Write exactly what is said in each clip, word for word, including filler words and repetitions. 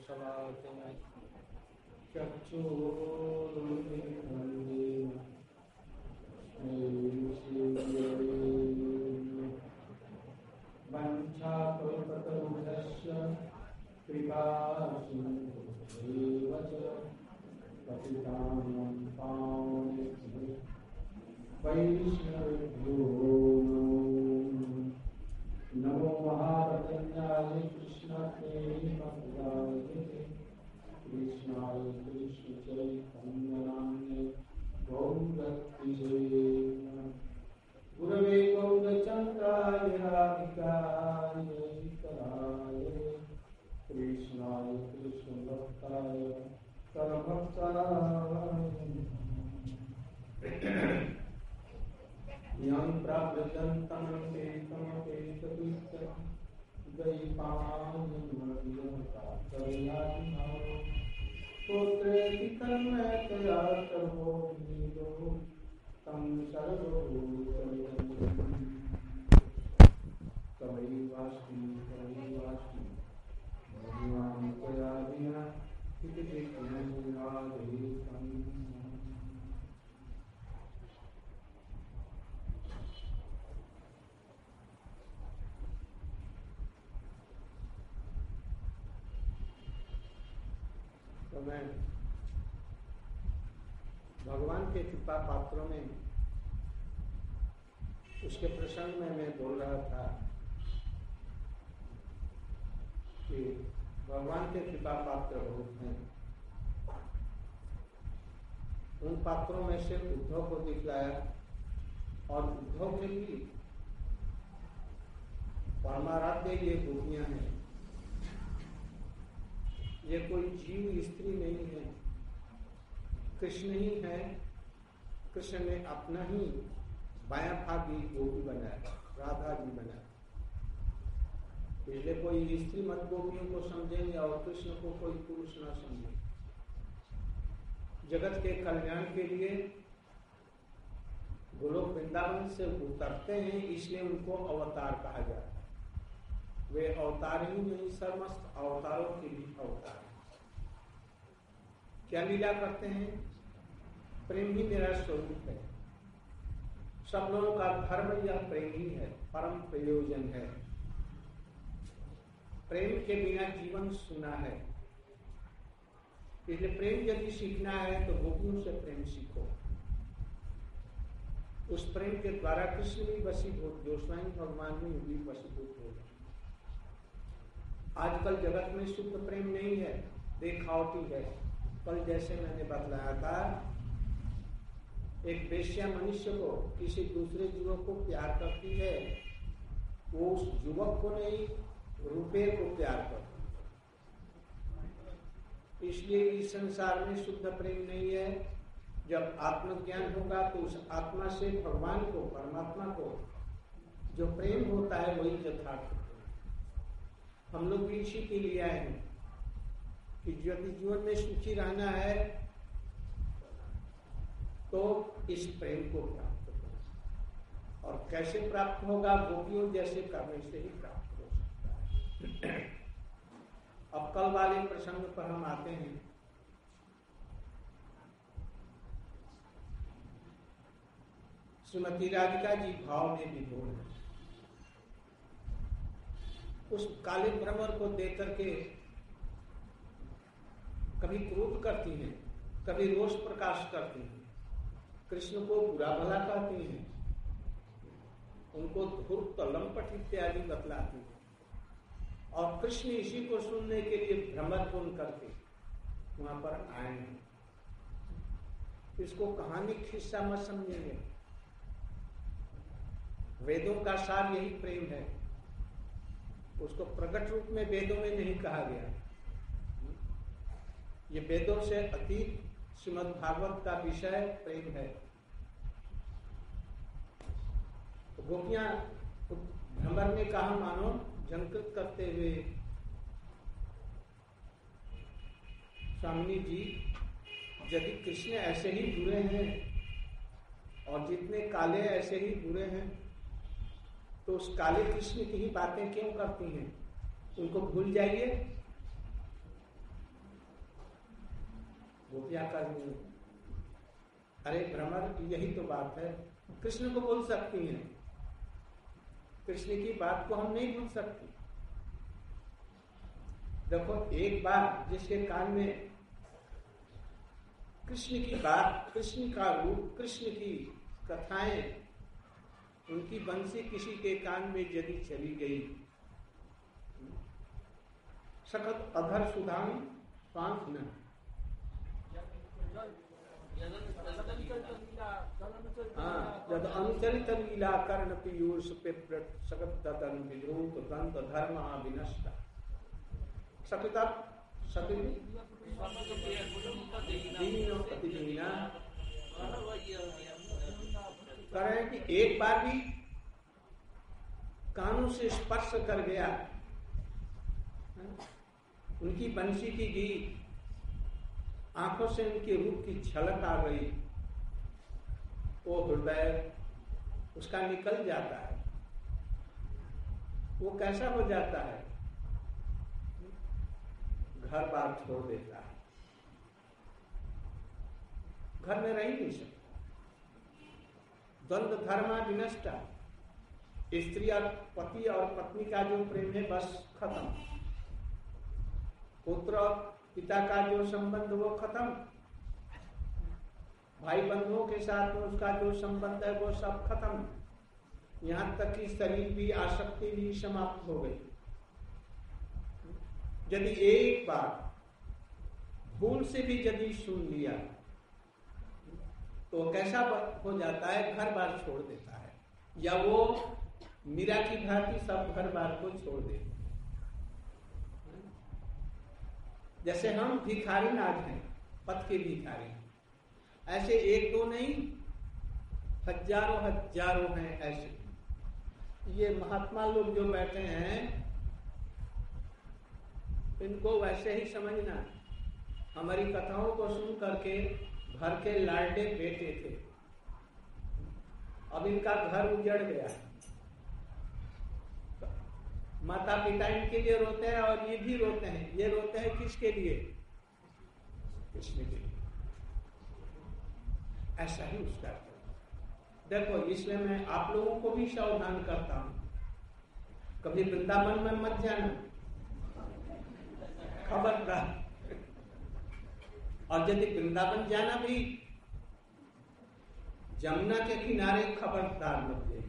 शलाकया चक्षुरुन्मिलितं वञ्चाकल्पतरुभ्यश्च कृपासिन्धुभ्येव च पतितानां पावनेभ्यो वैष्णवेभ्यो नमो महापतञ्जाय कृष्णप्रेमप्रदायते कृष्णाय कृष्णचैतन्यनाम्ने गौरभक्तिसे गुरवे गौरचन्द्राय राधिकाय कराय कृष्णाय कृष्णभक्ताय परमभक्ताय यं प्रव्रजन्तं तेतमपेतदुष्टं द्वैपायनमभियन्तात्तयादिनो पुत्रेति तन्मयतया सर्वो नीरो तं सर्वभूतमिदं तमैवास्मि तमैवास्मि भगवान् त्वया विना इति विज्ञानविराजयेतं। तो मैं भगवान के कृपा पात्रों में उसके प्रसंग में मैं बोल रहा था कि भगवान के कृपा पात्र बहुत हैं। उन पात्रों में से उद्धव को दिखलाया और उद्धव के भी परमाराध्य ये गोपियां हैं। ये कोई जीव स्त्री नहीं है, कृष्ण ही है। कृष्ण ने अपना ही बायां भागी गोपी बनाया, राधा जी बनाया। इसलिए कोई स्त्री मत गोपियों को समझेंगे और कृष्ण को कोई पुरुष ना समझे। जगत के कल्याण के लिए गोलोक वृंदावन से उतरते हैं, इसलिए उनको अवतार कहा जाता है। वे अवतार ही नहीं, समस्त अवतारों के भी अवतार। क्या लीला करते हैं? प्रेम ही मेरा स्वरूप है। सब लोगों का धर्म यह प्रेम ही है, परम प्रयोजन है। प्रेम के बिना जीवन सूना है। इसलिए प्रेम यदि सीखना है तो गोपियों से प्रेम सीखो। उस प्रेम के द्वारा कृष्ण भी वशीभूत, जो स्वयं भगवान में भी वशीभूत होगा। आजकल जगत में शुद्ध प्रेम नहीं है, देखावटी है। कल जैसे मैंने बतलाया था, एक वेश्या मनुष्य को किसी दूसरे युवक को प्यार करती है, वो उस युवक को नहीं, रुपये को प्यार करती है। इसलिए इस संसार में शुद्ध प्रेम नहीं है। जब आत्मज्ञान होगा तो उस आत्मा से भगवान को, परमात्मा को जो प्रेम होता है वही यथार्थ। हम लोग भी इसी के लिए आए हैं कि यदि जीवन में सुखी रहना है तो इस प्रेम को प्राप्त करो। और कैसे प्राप्त होगा? गोपियों जैसे करने से ही प्राप्त हो सकता है। अब कल वाले प्रसंग पर हम आते हैं। श्रीमती राधिका जी भाव में विभोर है। उस काले भ्रमर को देख करके कभी क्रोध करती हैं, कभी रोष प्रकाश करती हैं, कृष्ण को बुरा भला कहती हैं, उनको धूर्त, लंपट इत्यादि बतलाती हैं। और कृष्ण इसी को सुनने के लिए भ्रमर पूर्ण करके वहां पर आए हैं। इसको कहानी खिस्सा मत समझेंगे। वेदों का सार यही प्रेम है। उसको प्रकट रूप में वेदों में नहीं कहा गया। ये वेदों से अतीत श्रीमद् भागवत का विषय प्रेम है। गोपियां भ्रमर ने कहा मानो झंकृत करते हुए, स्वामी जी यदि कृष्ण ऐसे ही बुरे हैं और जितने काले ऐसे ही बुरे हैं तो उस काले कृष्ण की ही बातें क्यों करती हैं? उनको भूल जाइए। गोपियां करनी, अरे भ्रमर, यही तो बात है। कृष्ण को बोल सकती हैं, कृष्ण की बात को हम नहीं भूल सकते। देखो, एक बार जिसके कान में कृष्ण की बात, कृष्ण का रूप, कृष्ण की कथाएं, उनकी बंसी किसी के कान में यदि चली गई, सकत अधर सुधाम सांस न, हाँ, जब अनुचरित लीला कर्ण पीयूष पे सकत तदन विद्रुत दंत धर्म विनष्ट, सकता करें कि एक बार भी कानों से स्पर्श कर गया, उनकी बंसी की गीत, आंखों से उनके रूप की झलक आ गई, वो हृदय उसका निकल जाता है। वो कैसा हो जाता है? घर बार छोड़ देता है, घर में रह नहीं सकता। द्वंद्व धर्मा विनष्ट, स्त्री और पति और पत्नी का जो प्रेम है बस खत्म, पुत्र और पिता का जो संबंध वो खत्म, भाई बंधुओं के साथ में उसका जो संबंध है वो सब खत्म, यहाँ तक कि शरीर भी, आसक्ति भी समाप्त हो गई। यदि एक बार भूल से भी यदि सुन लिया तो कैसा हो जाता है? घर बार छोड़ देता है, या वो मीरा की भांति सब घर बार को छोड़ देते। जैसे हम भिखारी नाथ हैं, पथ के भिखारी, ऐसे एक दो नहीं, हजारों हजारों हैं ऐसे। ये महात्मा लोग जो बैठे हैं, इनको वैसे ही समझना, हमारी कथाओं को सुन करके घर के लाडले बेटे थे, अब इनका घर उजड़ गया, माता पिता इनके लिए रोते हैं और ये भी रोते हैं। ये रोते हैं किसके लिए? कृष्ण के लिए। ऐसा ही उसका देखो, इसलिए मैं आप लोगों को भी सावधान करता हूं, कभी वृंदावन में मत जाना, खबरदार। और यदि वृंदावन जाना भी, जमुना के किनारे खबरदार मत जाइए।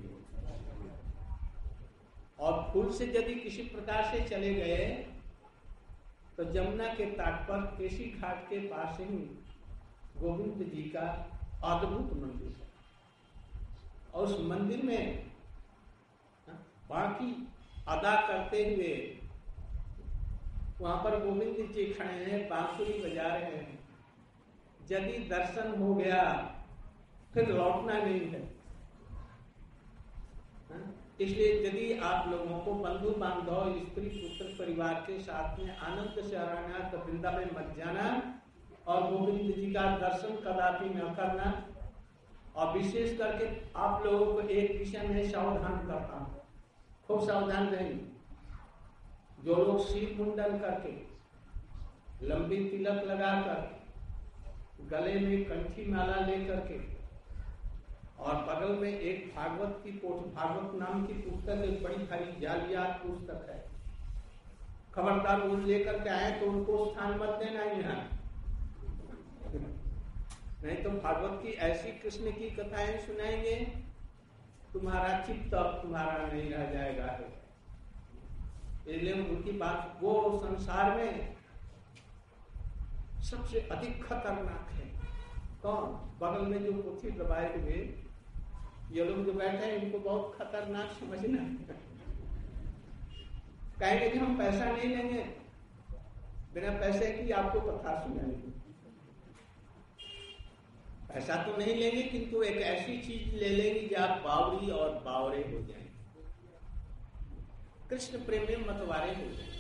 और फूल से यदि किसी प्रकार से चले गए तो जमुना के तट पर केसी घाट के पास ही गोविंद जी का अद्भुत मंदिर है, और उस मंदिर में बाकी अदा करते हुए वहां पर गोविंद जी खड़े हैं, बांसुरी बजा रहे हैं। यदि दर्शन हो गया फिर लौटना नहीं है। इसलिए यदि आप लोगों को बंधु बांधव, स्त्री पुत्र परिवार के साथ में आनंद से रहना, तो वृंदावन मत जाना और गोविंद जी का दर्शन कदापि न करना। और विशेष करके आप लोगों को एक विषय में सावधान करता हूं, खूब सावधान रहें। जो लोग सिर मुंडन करके, लंबी तिलक लगाकर, गले में कंठी माला लेकर के, और बगल में एक भागवत की पोथ, भागवत नाम की पुस्तक, एक बड़ी भारी जालियात पुस्तक है, खबरदार वो लेकर के आए तो उनको स्थान मत देना यहाँ। नहीं तो भागवत की ऐसी कृष्ण की कथाएं सुनाएंगे, तुम्हारा चित्त अब तुम्हारा नहीं रह जाएगा है। इसलिए उनकी बात, वो संसार में सबसे अधिक खतरनाक है। कौन? बगल में जो पोथी दबाए हुए ये लोग जो बैठे हैं, इनको बहुत खतरनाक समझना। कहेंगे कि हम पैसा नहीं लेंगे, बिना पैसे की आपको कथा सुनाएंगे। पैसा तो नहीं लेंगे, किंतु एक ऐसी चीज ले लेंगे कि आप बावरी और बावरे हो जाएंगे, कृष्ण प्रेम में मतवारे हो जाएंगे।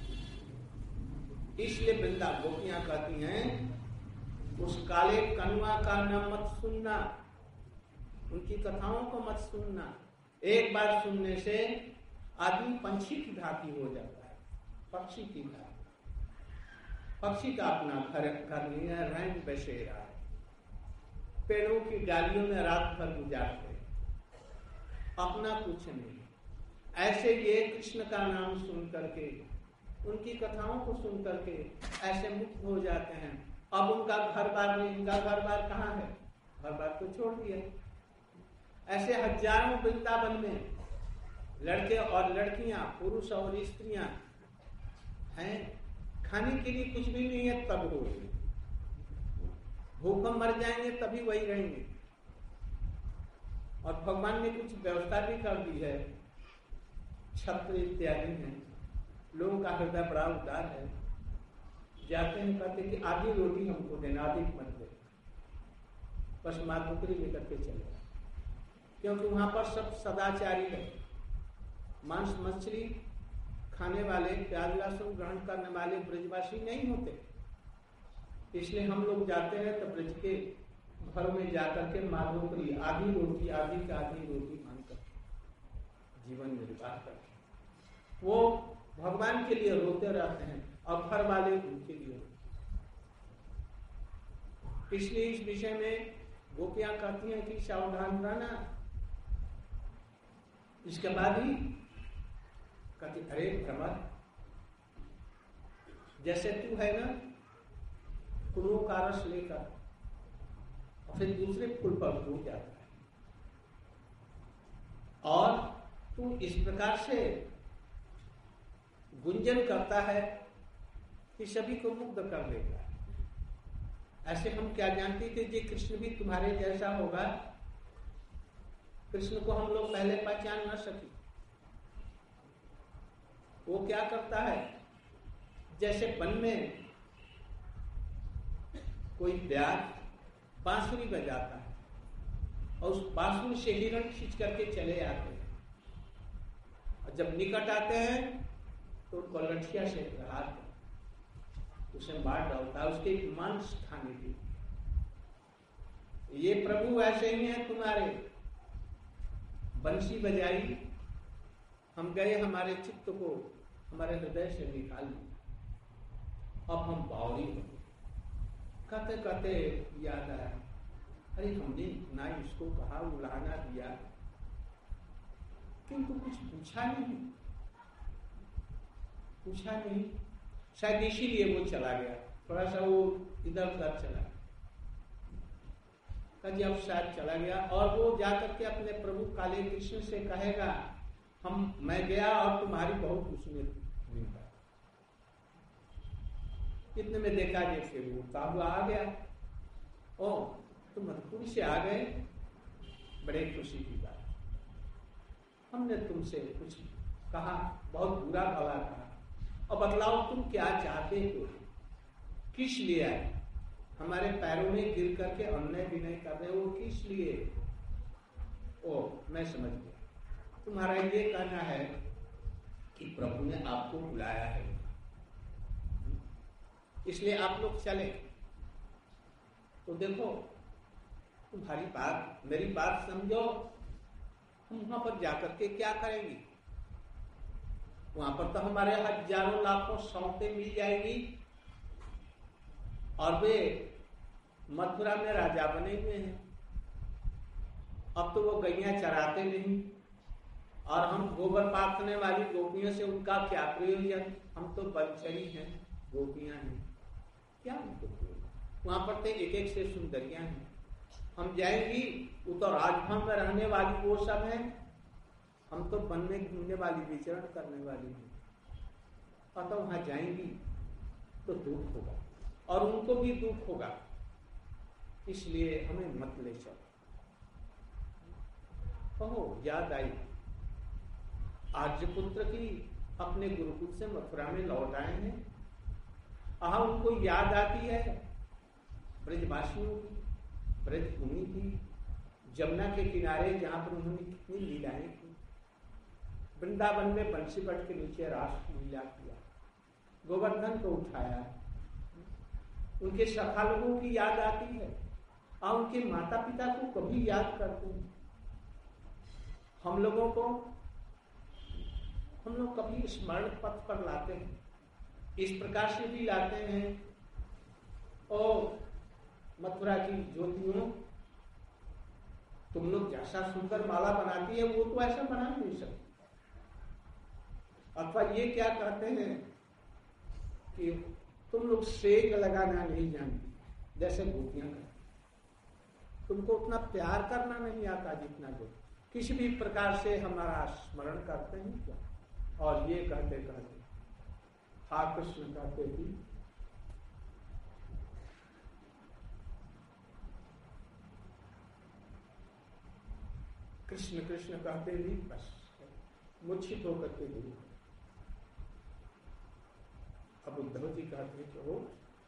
इसलिए वृंदा गोपियां कहती हैं, उस काले कनुआ का न मत सुनना, उनकी कथाओं को मत सुनना। एक बार सुनने से आदमी पंछी की भांति हो जाता है, पक्षी की भांति। पक्षी का अपना घर घर नहीं है, रैन बसेरा है, पेड़ों की डालियों में रात भर गुजारते, अपना कुछ नहीं। ऐसे ये कृष्ण का नाम सुन करके, उनकी कथाओं को सुन करके ऐसे मुक्त हो जाते हैं। अब उनका घर बार नहीं, उनका घर बार कहाँ है, घर बार तो छोड़ दिया। ऐसे हजारों वृंदावन में लड़के और लड़कियां, पुरुष और स्त्रियां हैं, खाने के लिए कुछ भी नहीं है तब हो रही, भूख मर जाएंगे तभी वही रहेंगे। और भगवान ने कुछ व्यवस्था भी कर दी है, छत्र इत्यादि है। लोगों का हृदय बड़ा उदार है, जाते हैं कहते कि आधी रोटी हमको देना, अधिक मत दे, बस मात टुकड़ी लेकर के चले, क्योंकि वहां पर सब सदाचारी है। मांस मछली खाने वाले, प्याज लहसुन ग्रहण करने वाले ब्रजवासी नहीं होते। इसलिए हम लोग जाते हैं तो ब्रज के घर में जाकर के माधोकरी आधी रोटी आधी का आधी रोटी मांगकर जीवन निर्वाह करते हैं। वो भगवान के लिए रोते रहते हैं और घर वाले उनके लिए। इसलिए इस विषय में गोपियां कहती हैं कि सावधान रहना। इसके बाद ही कहती, अरे भ्रमर, जैसे तू है ना फूलों का रस लेकर और फिर दूसरे फूल पर टूट जाता है, और तू इस प्रकार से गुंजन करता है कि सभी को मुग्ध कर देगा। ऐसे हम क्या जानते थे कि कृष्ण भी तुम्हारे जैसा होगा। कृष्ण को हम लोग पहले पहचान न सके। वो क्या करता है, जैसे वन में कोई ब्याज बांसुरी बजाता है और उस बांसुरी से हिरण खींच करके चले आते हैं, और जब निकट आते हैं तो उनको लठिया से प्रहार उसे मार डालता है उसके मांस खाने के। ये प्रभु ऐसे ही हैं तुम्हारे। बंसी बजाई, हम गए, हमारे चित्त को हमारे हृदय से निकाल लिया, अब हम बावरी हो गए। कहते कहते याद आया, अरे हमने इतना इसको कहा, उलाहना दिया, किंतु कुछ पूछा नहीं, पूछा नहीं। शायद इसीलिए वो चला गया, थोड़ा सा वो इधर उधर चला कभी अब शायद चला गया। और वो जाकर के अपने प्रभु काले कृष्ण से कहेगा, हम मैं गया और तुम्हारी बहुत उसमें मिलता। इतने में देखा जे फिर वो काबू आ गया, ओ तुम मधुपुरी से आ गए, बड़े खुशी की बात। हमने तुमसे कुछ कहा, बहुत बुरा भला कहा, और बतलाओ तुम क्या चाहते हो, किस लिए आए, हमारे पैरों में गिर करके अन्याय भी नहीं कर रहे हो, किस लिए? ओ मैं समझ गया, तुम्हारा ये कहना है कि प्रभु ने आपको बुलाया है, इसलिए आप लोग चले। तो देखो तुम्हारी बात, मेरी बात समझो, हम वहां पर जाकर के क्या करेंगे? वहां पर तो हमारे हजारों लाखों सौतें मिल जाएंगी, और वे मथुरा में राजा बने हुए हैं। अब तो वो गैया चराते नहीं, और हम गोबर पाथने वाली गोपियों से उनका क्या प्रयोजन? हम तो बंचरी हैं, गोपियां हैं, क्या उनको प्रयोजन? वहां पर तो एक एक से सुंदरियां हैं। हम जाएंगी, वो तो राजभवन में रहने वाली वो सब है, हम तो वन में घूमने वाली, विचरण करने वाली हैं। और तो वहां जाएंगी तो दुख होगा, और उनको भी दुख होगा, इसलिए हमें मत ले चलो। कहो याद आई, आर्यपुत्र की अपने गुरुकुल से मथुरा में लौट आए हैं, आहा उनको याद आती है ब्रजवासियों की, ब्रजभूमि की, जमुना के किनारे जहां पर उन्होंने कितनी लीलाएं की, वृंदावन में बंसी बट के नीचे रास लीला किया, गोवर्धन को उठाया, उनके सखा लोगों की याद आती है, और उनके माता पिता को कभी याद करते हैं। हम लोगों को हम लोग कभी स्मरण पथ पर लाते हैं, इस प्रकार से भी लाते हैं। और मथुरा की ज्योतियों, तुम लोग जैसा सुंदर माला बनाती है वो तो ऐसा बना नहीं सकती। अथवा ये क्या कहते हैं कि तुम लोग सेक लगाना नहीं जानती जैसे गोपियां करती, तुमको उतना प्यार करना नहीं आता जितना जो किसी भी प्रकार से हमारा स्मरण करते हैं क्या। और ये कहते कहते हा कृष्ण कहते भी कृष्ण कृष्ण कहते भी बस मूर्छित होकर के भी। अब उद्धव जी कहते हैं कि हो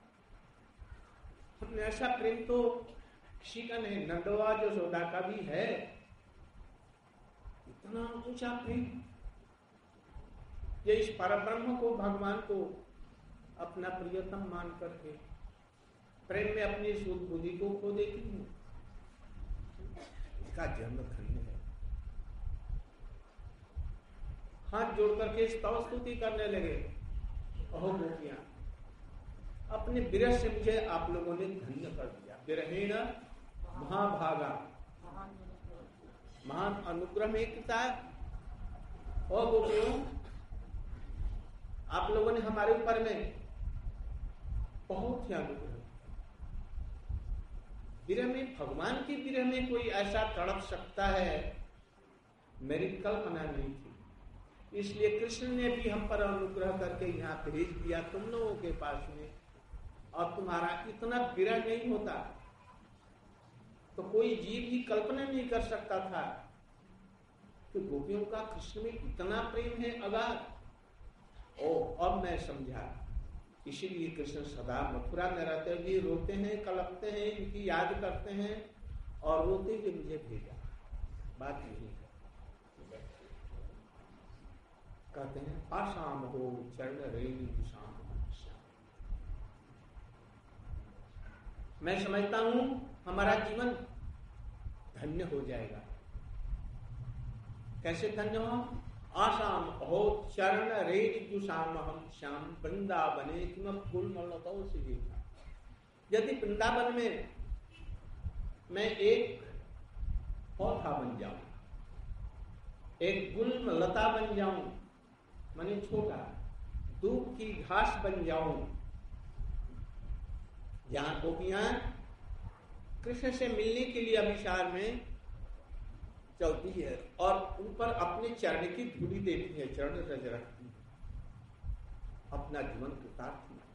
हमने ऐसा प्रेम तो किसी का नहीं, नंदवा जो यशोदा का भी है, इतना ऊंचा प्रेम। ये इस परब्रह्म को, भगवान को अपना प्रियतम मान करके प्रेम में अपनी शुद्ध बुद्धि को खो देती है, इसका जन्म धन्य है। हाथ जोड़ करके स्तव स्तुति करने लगे, अहो गोपियां, अपने विरह से मुझे आप लोगों ने धन्य कर दिया। विरहेण महाभागा, महान अनुग्रह में किया। और गोपियों, आप लोगों ने हमारे ऊपर में बहुत ही अनुग्रह। विरह में, भगवान की विरह में कोई ऐसा तड़प सकता है, मेरी कल्पना नहीं थी। इसलिए कृष्ण ने भी हम पर अनुग्रह करके यहाँ भेज दिया तुम लोगों के पास में। और तुम्हारा इतना विरह नहीं होता तो कोई जीव ही कल्पना नहीं कर सकता था कि गोपियों का कृष्ण में इतना प्रेम है अगाध। ओ अब मैं समझा, इसीलिए कृष्ण सदा मथुरा में रहते हुए रोते हैं, कलपते हैं, इनकी याद करते हैं और रोते हुए मुझे भेजा। बात यही है। कहते हैं आसाम हो चरण रेणी शाम। मैं समझता हूं हमारा जीवन धन्य हो जाएगा। कैसे धन्य हो? आसाम हो चरण रेणी जुषाम हम श्याम वृंदावने किम फूल मलताओ से देखा। यदि वृंदावन में मैं एक पौधा बन जाऊं, एक गुल्म लता बन जाऊं, माने छोटा दूब की घास बन जाऊं, जहां गोपियां कृष्ण से मिलने के लिए अभिसार में चलती है और ऊपर अपने चरण की धूली देती है, चरण रज रखती है, अपना जीवन कृतार्थ है।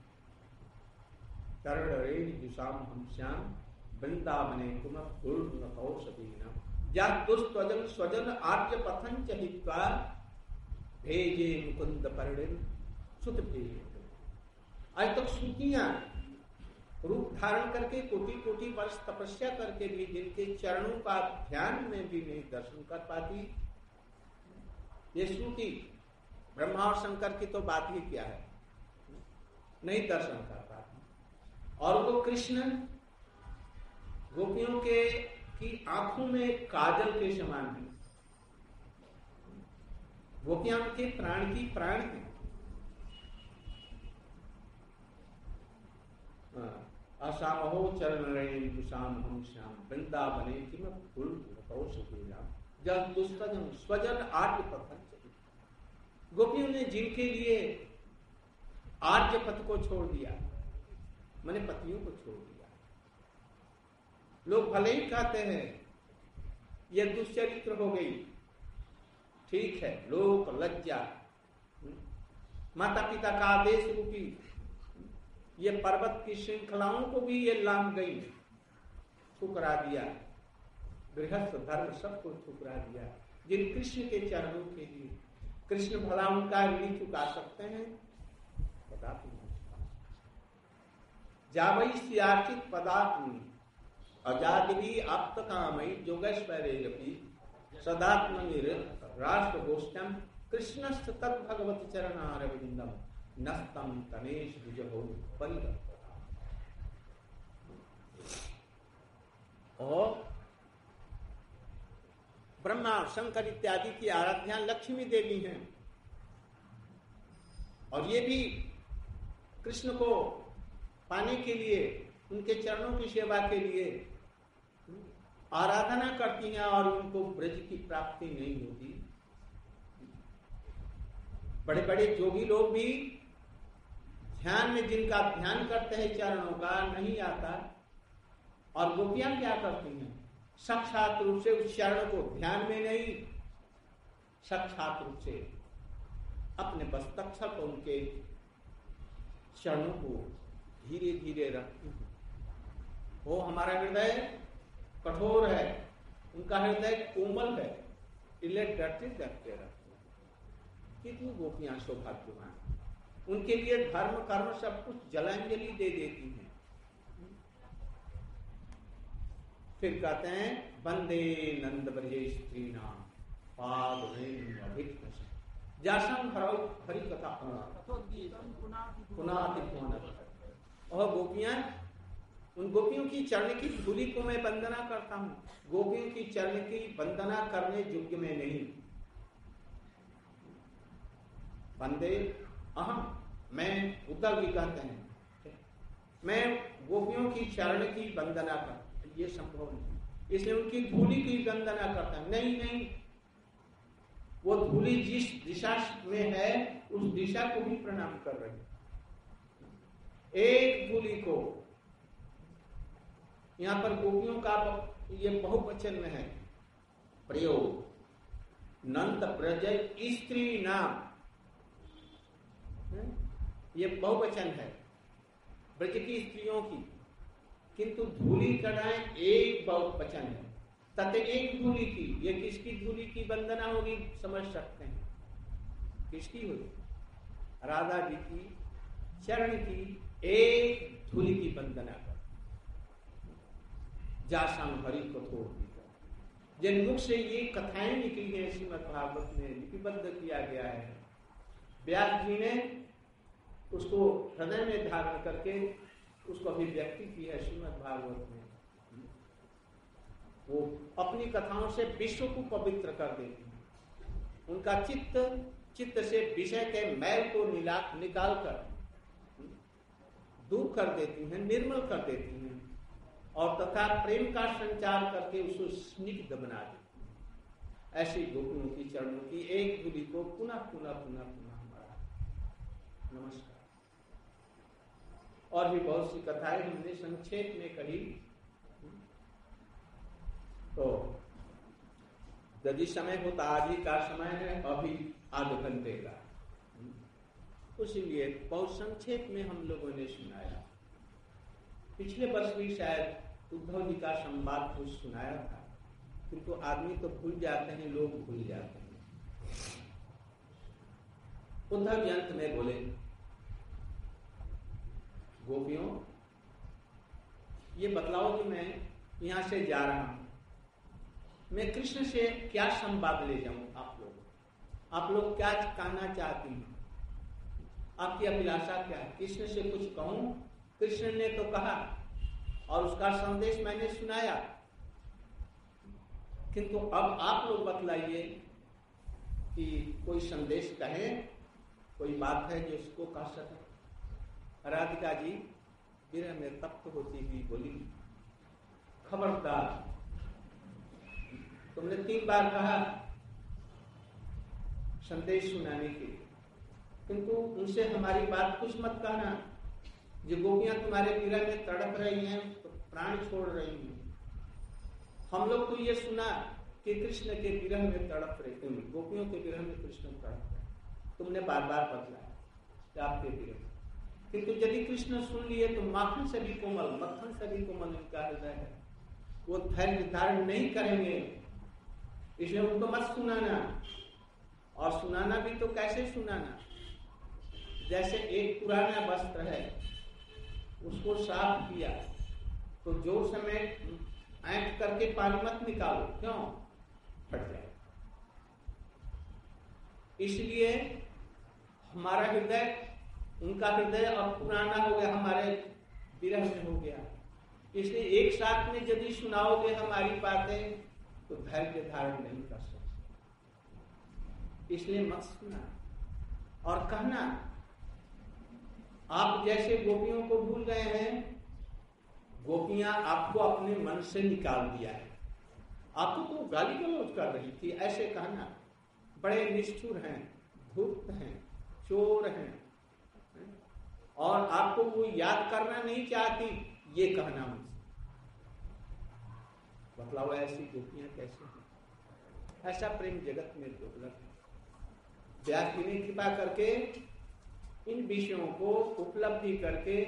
चरण रेणी जुषाम हम श्याम वृंदावने कुम फूल सदीना जा दुस्त्वजन स्वजन आर्य पथन चहित्वा भेजे मुकुंद परिणिम सुत भेजे। आज तक सुतियां रूप धारण करके कोटि कोटि वर्ष तपस्या करके भी जिनके चरणों का ध्यान में भी नहीं दर्शन कर पाती, ये श्रुति ब्रह्मा और शंकर की तो बात ही क्या है, नहीं दर्शन कर पाती। और वो कृष्ण गोपियों के की आंखों में काजल के समान है। गोपियां उनके प्राण की प्राण है। आसाम हो चरण रेणी जुषाम हम श्याम वृंदावने किम फूल जब दुस्तजन स्वजन आर्य पथन चली। गोपियों ने जिनके लिए आर्य पथ को छोड़ दिया, मैंने पतियों को छोड़ दिया। लोग भले ही कहते हैं ये दुश्चरित्र हो गई, ठीक है, लोक लज्जा, माता पिता का आदेश रूपी ये पर्वत की श्रृंखलाओं को भी ये लांग गई, ठुकरा दिया, गृहस्थ धर्म सबको ठुकरा दिया। जिन कृष्ण के चरणों के लिए कृष्ण भला उनका ऋण चुका सकते हैं, बता जावई सियाचित पदात्म अजादि आप्त कामई जोगेश्वरी सदात्म राष्ट्र गोष्ठम कृष्णस्थ तत् भगवत चरणारविंदम नस्तम तनेश विजहो परिवर्तन। और ब्रह्मा शंकर इत्यादि की आराध्या लक्ष्मी देवी हैं। और ये भी कृष्ण को पाने के लिए, उनके चरणों की सेवा के लिए आराधना करती हैं और उनको ब्रज की प्राप्ति नहीं होती। बड़े बड़े जोगी लोग भी ध्यान में, जिनका ध्यान करते हैं चरणों का, नहीं आता। और गोपियां क्या करती हैं? साक्षात रूप से उस चरण को ध्यान में नहीं, साक्षात रूप से अपने मस्तक पर उनके चरणों को धीरे धीरे रखती हैं। वो हमारा हृदय कठोर है, उनका हृदय कोमल है, इसलिए डरते डरते रखते हैं। कितनी गोपियां सौभाग्यवान, उनके लिए धर्म कर्म सब कुछ जलांजलि दे देती हैं। फिर कहते हैं वंदे नंद ब्रजे स्त्री नाम पाद जासम हरि कथा और गोपियां, उन गोपियों की चरण की धूलि को मैं वंदना करता हूँ। गोपियों की चरण की वंदना करने योग्य में नहीं। वंदे अहम, मैं उद्धव जी कहते हैं मैं गोपियों की चरण की वंदना करता, ये संभव नहीं, इसलिए उनकी धूलि की वंदना करता नहीं। नहीं, वो धूलि जिस दिशा में है उस दिशा को भी प्रणाम कर रही। एक धूलि को, यहां पर गोपियों का ये बहुवचन में है प्रयोग, नंद ब्रज स्त्री नाम, ये बहुवचन है ब्रज की स्त्रियों की, किंतु धूलि कढ़ाएं एक बहुवचन है, तथे एक धूलि की। ये किसकी धूलि की वंदना होगी? समझ सकते हैं किसकी होगी? राधा जी की चरण की एक धूलि की वंदना कर। जासम हरि कठोर, जिन मुख से ये कथाएं निकली हैं श्रीमद् भागवत में लिपिबद्ध किया गया है, व्यास जी ने उसको हृदय में धारण करके उसको अभिव्यक्ति की है श्रीमद् भागवत में। वो अपनी कथाओं से विश्व को पवित्र कर देती हैं। उनका चित्त चित्त से विषय के मैल को निकाल कर दूर कर देती हैं, निर्मल कर देती हैं, और तथा प्रेम का संचार करके उसको स्निग्ध बना देती हैं। ऐसी गोपियों की चरणों की एक धूलि को पुनः पुनः पुनः पुनः हमारा नमस्कार। और भी बहुत सी कथाएं हमने संक्षेप में कही, तो यदि समय हो तो आज ही का समय है, अभी आधे घंटे का, उसीलिए बहुत संक्षेप में हम लोगों ने सुनाया। पिछले वर्ष भी शायद उद्धव जी का संवाद कुछ सुनाया था, किंतु तो आदमी तो भूल जाते हैं, लोग भूल जाते हैं। उद्धव जी अंत में बोले, गोपियों ये बतलाओ कि मैं यहां से जा रहा हूं, मैं कृष्ण से क्या संवाद ले जाऊं? आप लोग आप लोग क्या कहना चाहती हैं? आपकी अभिलाषा क्या है? कृष्ण से कुछ कहूं? कृष्ण ने तो कहा और उसका संदेश मैंने सुनाया, किंतु अब आप लोग बतलाइए कि कोई संदेश कहे, कोई बात है जो उसको कह सके। राधिका जी विरह में तप्त होती हुई बोली, खबरदार, तुमने तीन बार कहा संदेश सुनाने के, किंतु उनसे हमारी बात कुछ मत कहना। जो गोपियां तुम्हारे विरह में तड़प रही हैं, तो प्राण छोड़ रही हैं, हम लोग तो ये सुना कि कृष्ण के विरह में तड़प रहे, तुम गोपियों के विरह में कृष्ण तड़प रहे, तुमने बार बार बतलाया आपके विरह। किंतु यदि कृष्ण सुन लिए तो माखन से भी कोमल, मक्खन से भी कोमल उनका हृदय है, वो धैर्य धारण नहीं करेंगे, इसलिए उनको मत सुनाना। और सुनाना भी तो कैसे सुनाना? जैसे एक पुराना वस्त्र है, उसको साफ किया तो जोर से मैं ऐंठ करके पानी मत निकालो, क्यों? फट जाए। इसलिए हमारा हृदय, उनका हृदय अब पुराना हो गया, हमारे विरह में हो गया, इसलिए एक साथ में यदि सुनाओगे हमारी बातें तो धैर्य धारण नहीं कर सकते, इसलिए मत सुना। और कहना आप जैसे गोपियों को भूल गए हैं, गोपियां आपको अपने मन से निकाल दिया है। आपको तो गाली गलौज कर रही थी, ऐसे कहना, बड़े निष्ठुर हैं, धूर्त हैं, चोर हैं, और आपको वो याद करना नहीं चाहती, ये कहना मुझसे। बतलाओ ऐसी गोपियां कैसे हैं? ऐसा प्रेम जगत में दुर्लभ है। व्यास जी ने कृपा करके इन विषयों को उपलब्धि करके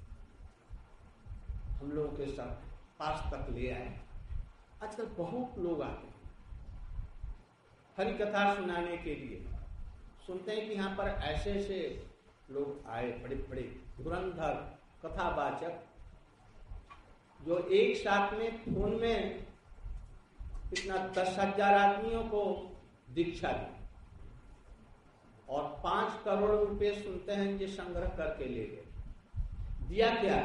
हम लोगों के साथ पास तक ले आए। आजकल बहुत लोग आते हैं हरि कथा सुनाने के लिए। सुनते हैं कि यहाँ पर ऐसे ऐसे लोग आए, बड़े बड़े धुरंधर कथावाचक, जो एक साथ में फोन में इतना दस हजार आदमियों को दीक्षा दी और पांच करोड़ रुपए सुनते हैं ये संग्रह करके ले गए। दिया क्या?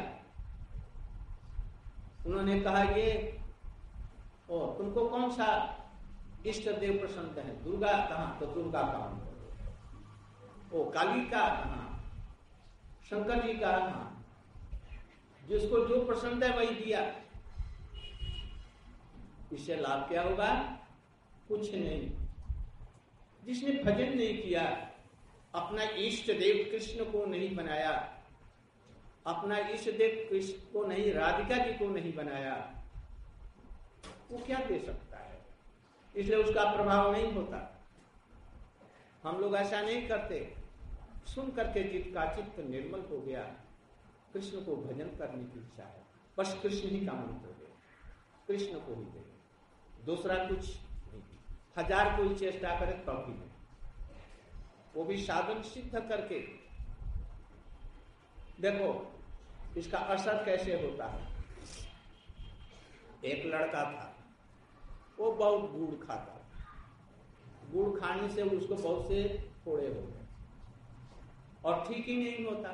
उन्होंने कहा ये ओ तुमको कौन सा इष्ट देव पसंद है? दुर्गा कहाँ? तो दुर्गा का। ओ काली का कहाँ? शंकर जी का कहाँ? जिसको जो पसंद है वही दिया। इससे लाभ क्या होगा? कुछ नहीं। जिसने भजन नहीं किया, अपना इष्ट देव कृष्ण को नहीं बनाया, अपना इष्ट देव कृष्ण को नहीं, राधिका जी को नहीं बनाया, वो क्या दे सकता है? इसलिए उसका प्रभाव नहीं होता। हम लोग ऐसा नहीं करते। सुन करके जिसका चित्त निर्मल हो गया, कृष्ण को भजन करने की इच्छा है, बस कृष्ण ही का मंत्र दे, कृष्ण को ही दे, दूसरा कुछ नहीं। हजार कोई चेष्टा करे तब भी नहीं, वो भी साधन सिद्ध करके। देखो इसका असर कैसे होता है। एक लड़का था, वो बहुत गुड़ खाता, गुड़ खाने से उसको बहुत से फोड़े हो गए और ठीक ही नहीं होता।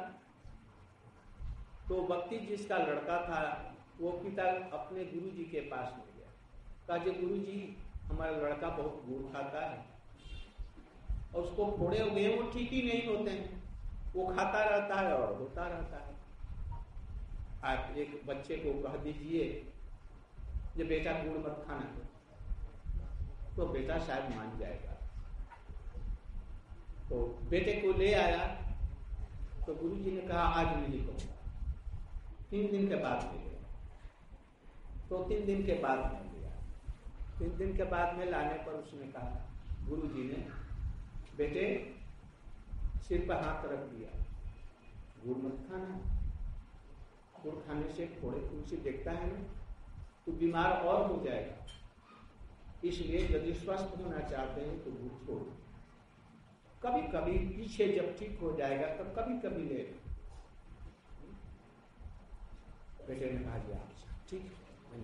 तो भक्ति जिसका लड़का था, वो पिता अपने गुरुजी के पास में गया, कहा कि गुरुजी हमारा लड़का बहुत गुड़ खाता है और उसको फोड़े हो गए, वो ठीक ही नहीं होते हैं, वो खाता रहता है और होता रहता है। आप एक बच्चे को कह दीजिए ये बेटा गुड़ मत खाना, तो बेटा शायद मान जाएगा। तो बेटे को ले आया, तो गुरुजी ने कहा आज नहीं कहूंगा। तीन दिन के बाद ले गया, तो तीन दिन के बाद में लिया। तीन दिन के बाद में लाने पर उसने कहा, गुरुजी ने बेटे सिर पर हाथ रख दिया, गुड़ मत खाना, गुड़ खाने से फोड़े तुलसी देखता है ना, तो बीमार और हो जाएगा, इसलिए यदि स्वस्थ होना चाहते हैं तो गुड़ छोड़। कभी कभी पीछे जब ठीक हो जाएगा तब तो कभी कभी ले। बेटे ने कहा दिया ठीक है।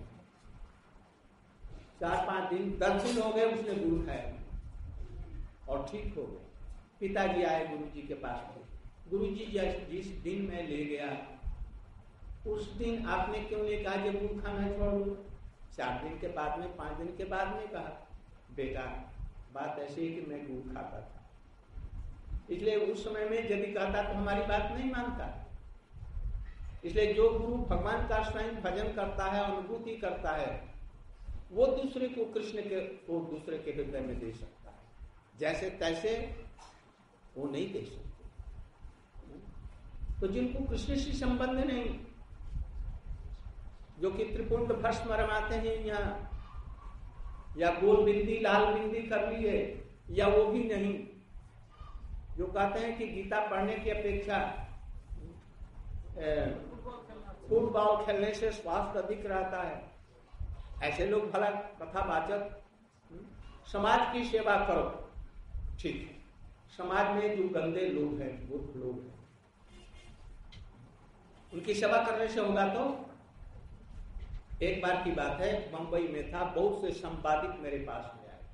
चार पांच दिन दस दिन हो गए उसने गुड़ खाया और ठीक हो गए। पिताजी आए गुरुजी के पास में, गुरुजी जिस दिन मैं ले गया उस दिन आपने क्यों नहीं कहा जब गुड़ खाना छोड़ दो? चार दिन के बाद में, पांच दिन के बाद में कहा। बेटा बात ऐसी है कि मैं गुड़ खाता था, इसलिए उस समय में यदि कहता तो हमारी बात नहीं मानता। इसलिए जो गुरु भगवान का स्वयं भजन करता है, अनुभूति करता है, वो दूसरे को कृष्ण के को दूसरे के हृदय में दे सकता है। जैसे तैसे वो नहीं दे सकते। तो जिनको कृष्ण से संबंध नहीं, जो कि त्रिपुंड भस्म रमाते हैं यहाँ, या गोल बिंदी लाल बिंदी कर ली है, या वो भी नहीं, जो कहते हैं कि गीता पढ़ने की अपेक्षा फुटबॉल खेलने से स्वास्थ्य अधिक रहता है, ऐसे लोग भला कथावाचक। समाज की सेवा करो, ठीक है। समाज में जो गंदे लोग हैं, मूर्ख लोग हैं, उनकी सेवा करने से होगा। तो एक बार की बात है, मुंबई में था, बहुत से संपादित मेरे पास में आए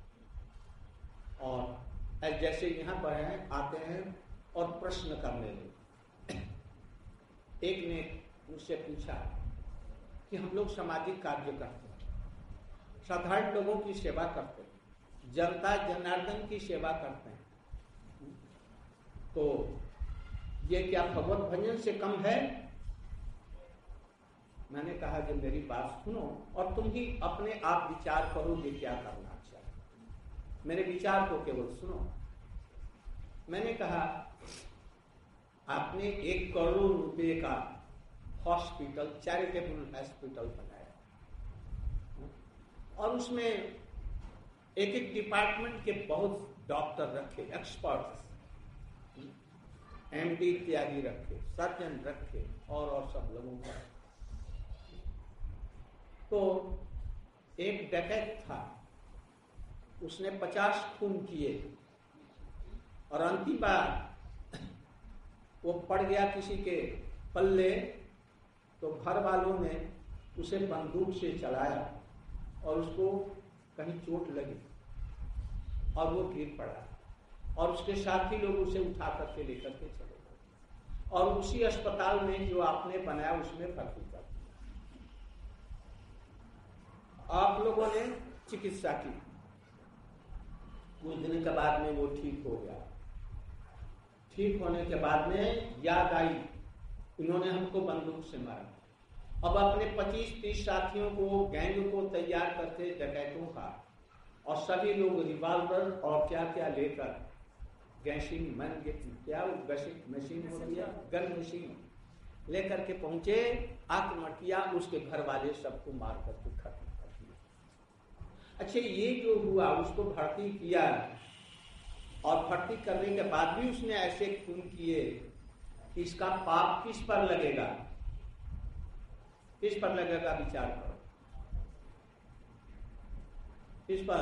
और जैसे यहाँ पर हैं, आते हैं और प्रश्न करने लगे। एक ने मुझसे पूछा कि हम लोग सामाजिक कार्य करते हैं, साधारण लोगों की सेवा करते हैं, जनता जनार्दन की सेवा करते हैं, तो ये क्या भगवत भजन से कम है? मैंने कहा कि मेरी बात सुनो और तुम ही अपने आप विचार करो कि क्या करना चाहिए। मेरे विचार को केवल सुनो। मैंने कहा आपने एक करोड़ रुपए का हॉस्पिटल, चैरिटेबल हॉस्पिटल बनाया और उसमें एक एक डिपार्टमेंट के बहुत डॉक्टर रखे, एक्सपर्ट्स, एमडी इत्यादि रखे, सर्जन रखे और और सब लोगों का। तो एक डकैत था, उसने पचास खून किए और अंतिम बार वो पड़ गया किसी के पल्ले, तो घर वालों ने उसे बंदूक से चलाया और उसको कहीं चोट लगी और वो गिर पड़ा और उसके साथी लोग उसे उठा करके लेकर के चले गए और उसी अस्पताल में जो आपने बनाया उसमें भर्ती कर दिया। आप लोगों ने चिकित्सा की, कुछ दिन के बाद में वो ठीक हो गया। ठीक होने के बाद में याद आई इन्होंने हमको बंदूक से मारा। अब अपने पच्चीस तीस साथियों को, गैंग को तैयार करते डकैतों का, और सभी लोग रिवॉल्वर और क्या क्या लेकर, गैसिंग मन क्या गैसिंग मशीन होती है, गन मशीन लेकर के पहुंचे, आक्रमण किया, उसके घर वाले सबको मार करके खत्म कर दिया। अच्छा, ये जो हुआ उसको भर्ती किया और भर्ती करने के बाद भी उसने ऐसे खून किए कि इसका पाप किस पर लगेगा? किस पर लगेगा? विचार करो, किस पर?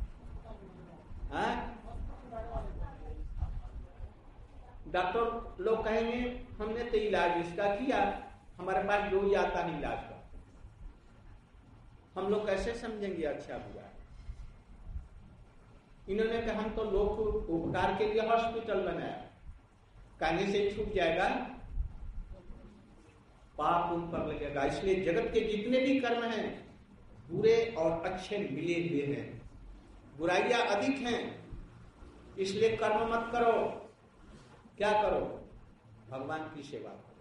डॉक्टर लोग कहेंगे हमने तो इलाज इसका किया, हमारे पास जो ही आता नहीं इलाज का। हम लोग कैसे समझेंगे अच्छा बुरा? इन्होंने कहा हम तो लोग उपकार के लिए हॉस्पिटल बनाया, कहने से छूट जाएगा, पाप उन पर लगेगा। इसलिए जगत के जितने भी कर्म हैं बुरे और अच्छे मिले हुए हैं, बुराइयां अधिक हैं, इसलिए कर्म मत करो। क्या करो? भगवान की सेवा करो,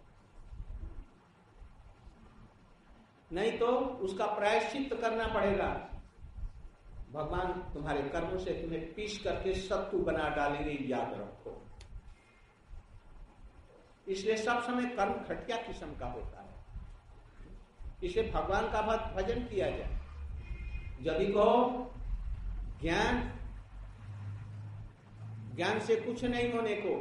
नहीं तो उसका प्रायश्चित करना पड़ेगा। भगवान तुम्हारे कर्मों से तुम्हें पीस करके शत्रु बना डालेंगे, याद रखो। इसलिए सब समय कर्म घटिया किस्म का होता है, इसलिए भगवान का भजन किया जाए। यदि कहो ज्ञान, ज्ञान से कुछ नहीं होने को,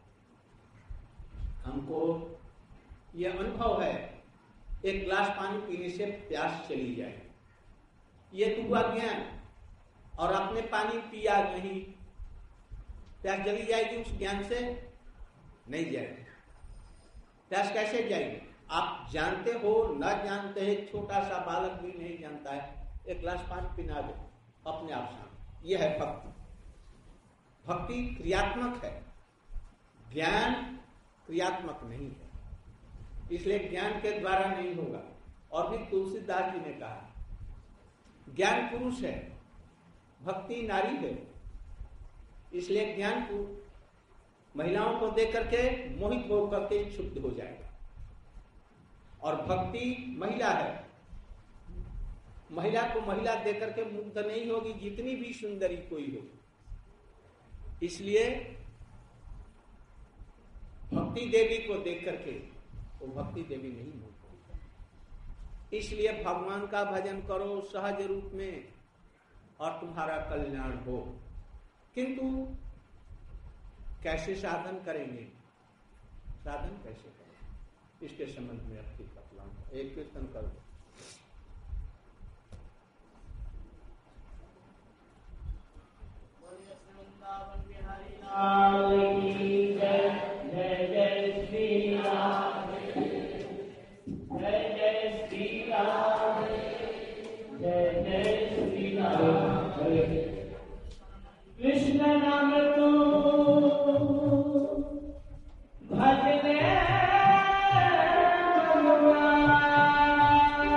हमको यह अनुभव है, एक गिलास पानी पीने से प्यास चली जाए, ये तो हुआ ज्ञान। और आपने पानी पिया नहीं, प्यास जली जाएगी उस ज्ञान से? नहीं जाएगी। प्यास कैसे जाएगी? आप जानते हो, न जानते हैं, छोटा सा बालक भी नहीं जानता है, एक गिलास पानी पिला दो अपने आप सामने, यह है भक्ति। भक्ति क्रियात्मक है, ज्ञान क्रियात्मक नहीं है, इसलिए ज्ञान के द्वारा नहीं होगा। और भी तुलसीदास जी ने कहा ज्ञान पुरुष है, भक्ति नारी है, इसलिए ज्ञान को महिलाओं को देख करके मोहित होकर के क्षुब्ध हो जाएगा, और भक्ति महिला है, महिला को महिला देख करके मुग्ध नहीं होगी, जितनी भी सुंदरी कोई हो। इसलिए भक्ति देवी को देख करके वो भक्ति देवी नहीं होगी। इसलिए भगवान का भजन करो सहज रूप में और तुम्हारा कल्याण हो। किंतु कैसे साधन करेंगे? साधन कैसे करेंगे इसके संबंध में अपनी बतलाऊंगा। एक कीर्तन करो। जय जय श्री राम, जय जय श्री राम, जय जय श्री राम। कृष्ण नाम तू भजने भगवान,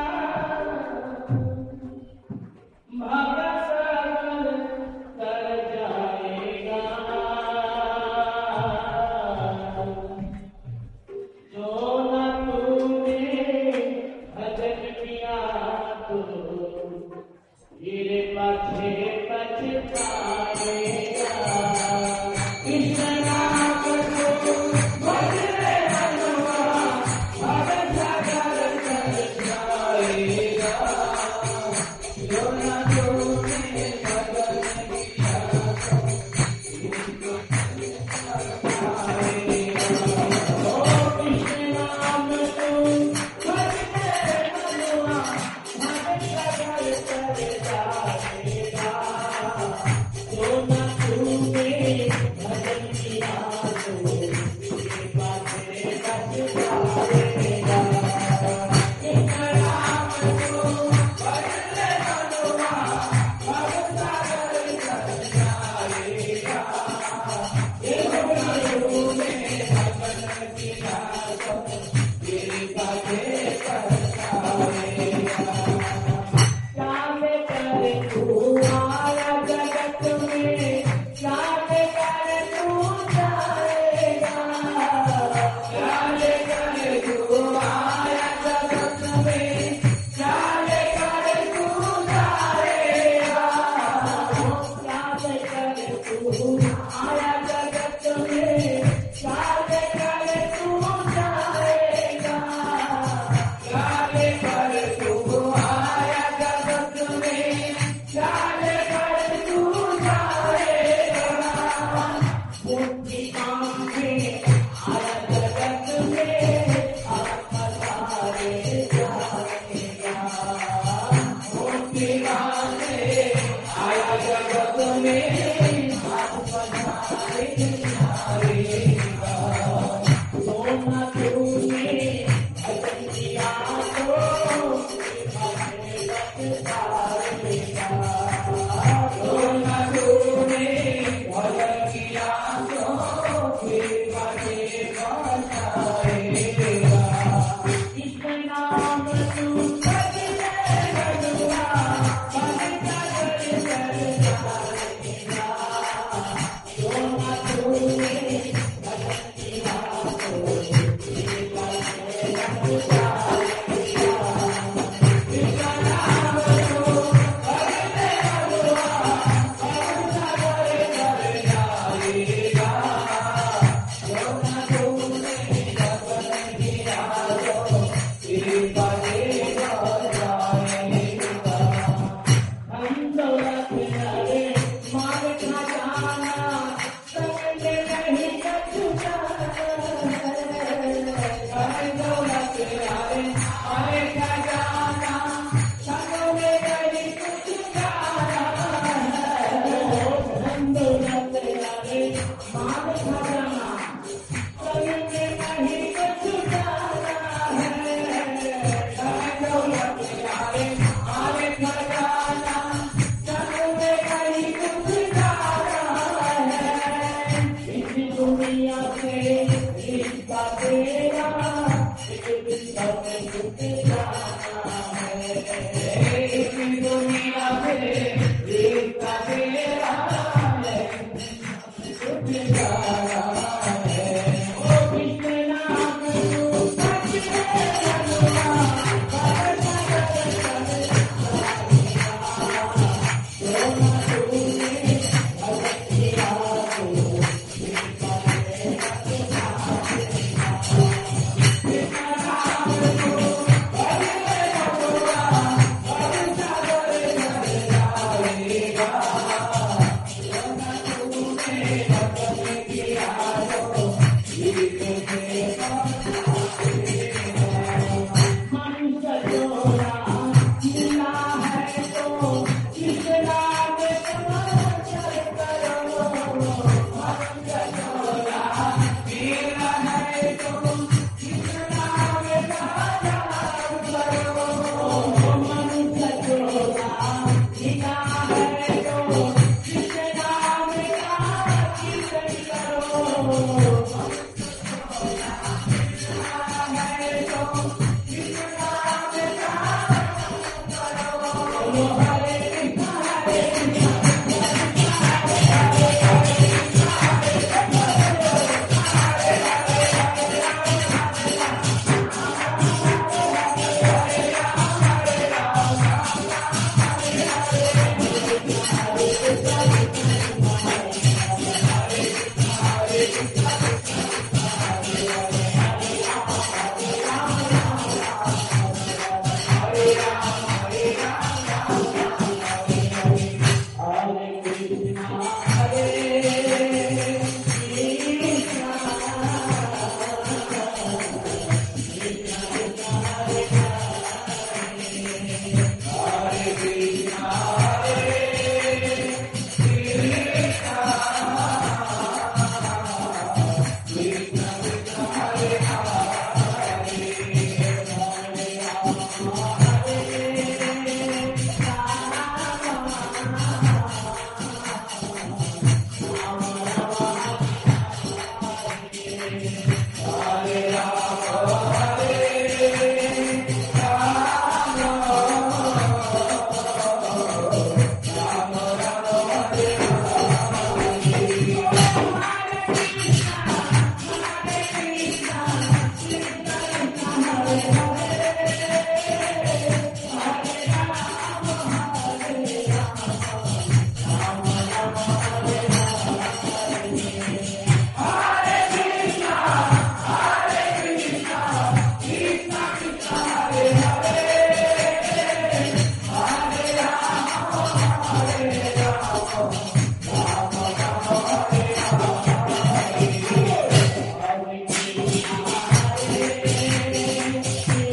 Hare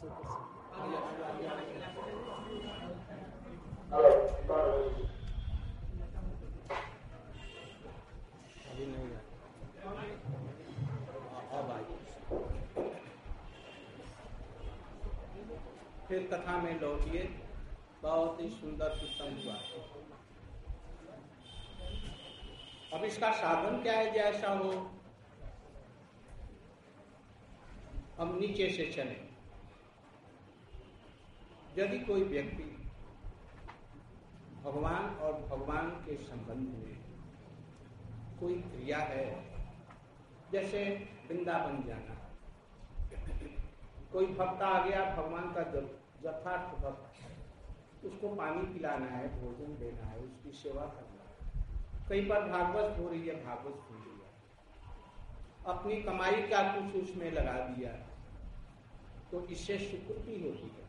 अभी नहीं है। अब आई। फिर कथा में लौटिए। बहुत ही सुंदर कीर्तन हुआ। अब इसका साधन क्या है? जैसा हो हम नीचे से चले। यदि कोई व्यक्ति भगवान और भगवान के संबंध में कोई क्रिया है, जैसे वृंदावन जाना, कोई भक्त आ गया, भगवान का यथार्थ भक्त, उसको पानी पिलाना है, भोजन देना है, उसकी सेवा करना है। कई बार भागवत हो रही है, भागवत सुन लिया, अपनी कमाई का कुछ उसमें लगा दिया, तो इससे सुकृति होती है,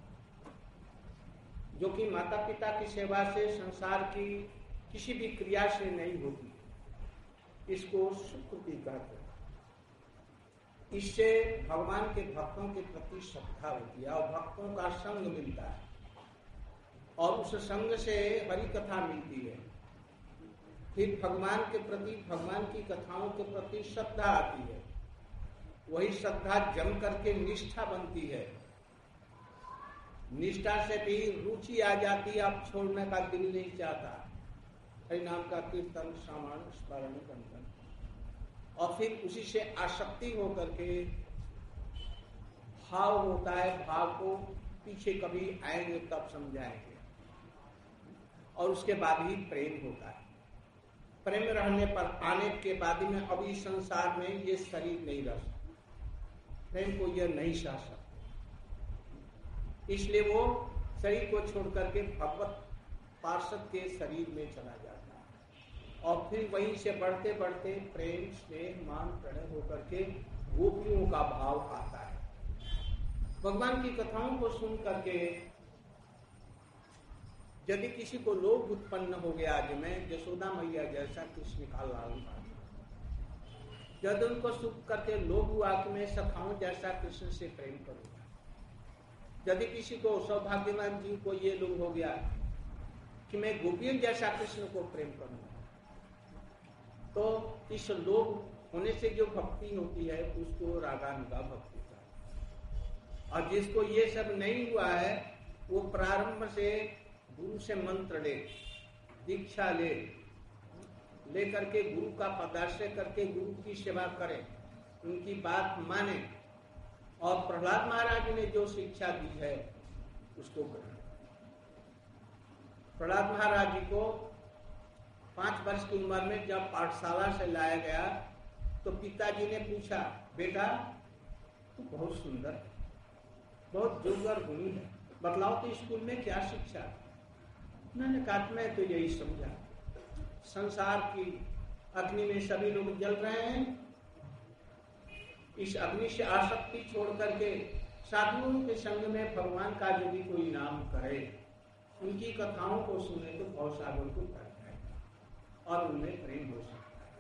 जो कि माता पिता की सेवा से, संसार की किसी भी क्रिया से नहीं होती। इसको सुकृति कहते हैं। इससे भगवान के भक्तों के प्रति श्रद्धा होती है और भक्तों का संग मिलता है, और उस संग से हरि कथा मिलती है। फिर भगवान के प्रति, भगवान की कथाओं के प्रति श्रद्धा आती है। वही श्रद्धा जम करके निष्ठा बनती है। निष्ठा से भी रुचि आ जाती है, अब छोड़ने का दिल नहीं चाहता। हरि नाम का कीर्तन, श्रवण, स्मरण, कीर्तन, और फिर उसी से आसक्ति होकर के भाव होता है। भाव को पीछे कभी आएंगे तब समझाएंगे, और उसके बाद ही प्रेम होता है। प्रेम रहने पर, आने के बाद में अभी संसार में ये शरीर नहीं रह सकता, प्रेम को यह नहीं सह सकता, इसलिए वो शरीर को छोड़ करके भगवत पार्षद के शरीर में चला जाता है, और फिर वहीं से बढ़ते बढ़ते प्रेम, स्नेह, मान, प्रणय होकर के गोपियों का भाव आता है। भगवान की कथाओं को सुन करके यदि किसी को लोभ उत्पन्न हो गया, आज मैं यशोदा मैया जैसा कृष्ण का लालन, यदि उनको सुख करके लोभ हुआ कि मैं सखाऊं जैसा कृष्ण से प्रेम करूंगा, यदि किसी को सौभाग्यवान जीव को ये लोभ हो गया कि मैं गोपियों जैसा कृष्ण को प्रेम करूंगा, तो इस लोभ होने से जो भक्ति होती है उसको रागानुगा भक्ति का। और जिसको ये सब नहीं हुआ है, वो प्रारंभ से गुरु से मंत्र ले, दीक्षा ले, लेकर के गुरु का पदाश्रय करके गुरु की सेवा करे, उनकी बात माने, और प्रहलाद महाराज ने जो शिक्षा दी है उसको ग्रहण। प्रहलाद महाराज जी को पांच वर्ष की उम्र में जब पाठशाला से लाया गया, तो पिताजी ने पूछा, बेटा तू बहुत सुंदर, बहुत जोगर गुणी है, बतलाओ तो स्कूल में क्या शिक्षा? मैंने कहा मैं तो यही समझा, संसार की अग्नि में सभी लोग जल रहे हैं, इस अग्नि से आसक्ति छोड़ करके साधुओं के संग में भगवान का यदि कोई नाम करे, उनकी कथाओं को सुने, तो भवसागर को तर जाएगा और उनमें प्रेम हो सकता है।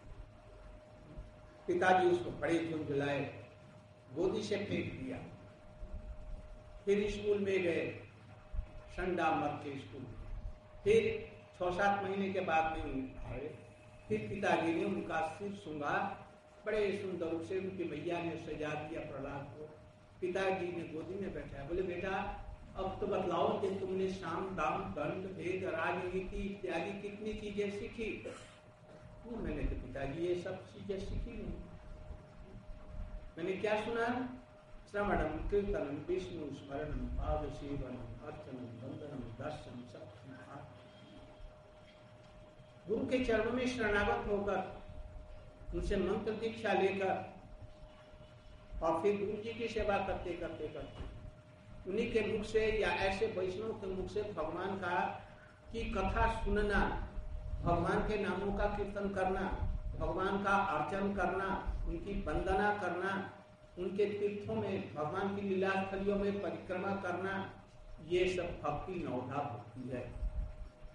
पिताजी उसको बड़े झुंझुलाए, गोदी से फेंक दिया। फिर स्कूल में गए, संडा मत के स्कूल। फिर छह सात महीने के बाद में आए, फिर पिताजी ने उनका सिर सूंघा, बड़े सुंदर से उनकी मैया ने सजा दिया प्रहलाद को। पिताजी ने गोदी में बैठाया, बोले बेटा अब तो बतलाओ कि तुमने साम, दाम, दंड, भेद, राजनीति इत्यादि कितनी चीजें सीखी? तो मैंने तो पिताजी ये सब चीजें सीखी नहीं। मैंने क्या सुना? श्रवणम, कीर्तनम, विष्णु स्मरणम, पाद सेवनम, अर्चनम, वंदनम, दर्शनम, सब। गुरु के चरणों में शरणागत होकर, उनसे मंत्र दीक्षा लेकर, और फिर गुरु जी की सेवा करते करते करते उन्हीं के मुख से या ऐसे वैष्णव के मुख से भगवान का की कथा सुनना, भगवान के नामों का कीर्तन करना, भगवान का अर्चन करना, उनकी वंदना करना, उनके तीर्थों में, भगवान की लीला स्थलियों में परिक्रमा करना, ये सब भक्ति नौधा भक्ति है।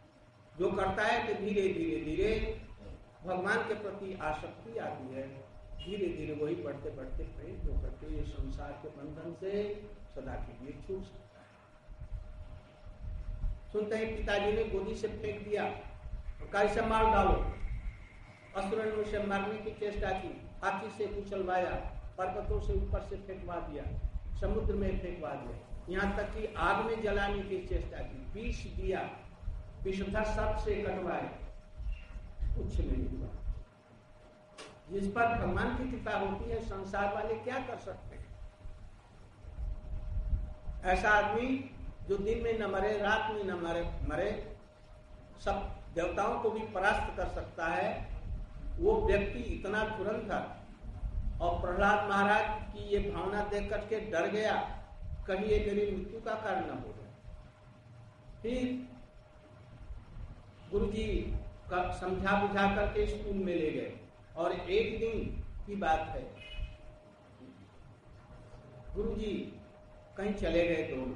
जो करता है तो धीरे धीरे धीरे भगवान के प्रति आसक्ति आती है, धीरे धीरे वही बढ़ते बढ़ते प्रेरित होकर के ये संसार के बंधन से सदा के लिए छूट सकता है। सुनते ही पिताजी ने गोदी से फेंक दिया और कहा इसे मार डालो। असुरन ने उसे मारने की चेष्टा की, हाथी से कुचलवाया, पर्वतों से ऊपर से फेंकवा दिया, समुद्र में फेंकवा दिया, यहाँ तक कि आग में जलाने की चेष्टा की, विष दिया, विषधर सर्प से कटवाए, कुछ नहीं हुआ। जिस पर भगवान की कृपा होती है संसार वाले क्या कर सकते हैं। ऐसा आदमी जो दिन में न मरे, रात में न मरे मरे सब देवताओं को भी परास्त कर सकता है, वो व्यक्ति इतना तुरंत और प्रहलाद महाराज की ये भावना देख करके डर गया, कहीं ये मेरी मृत्यु का कारण न हो जाए। फिर गुरु जी का समझा बुझा करके स्कूल में ले गए और एक दिन की बात है, गुरु जी कहीं चले गए तो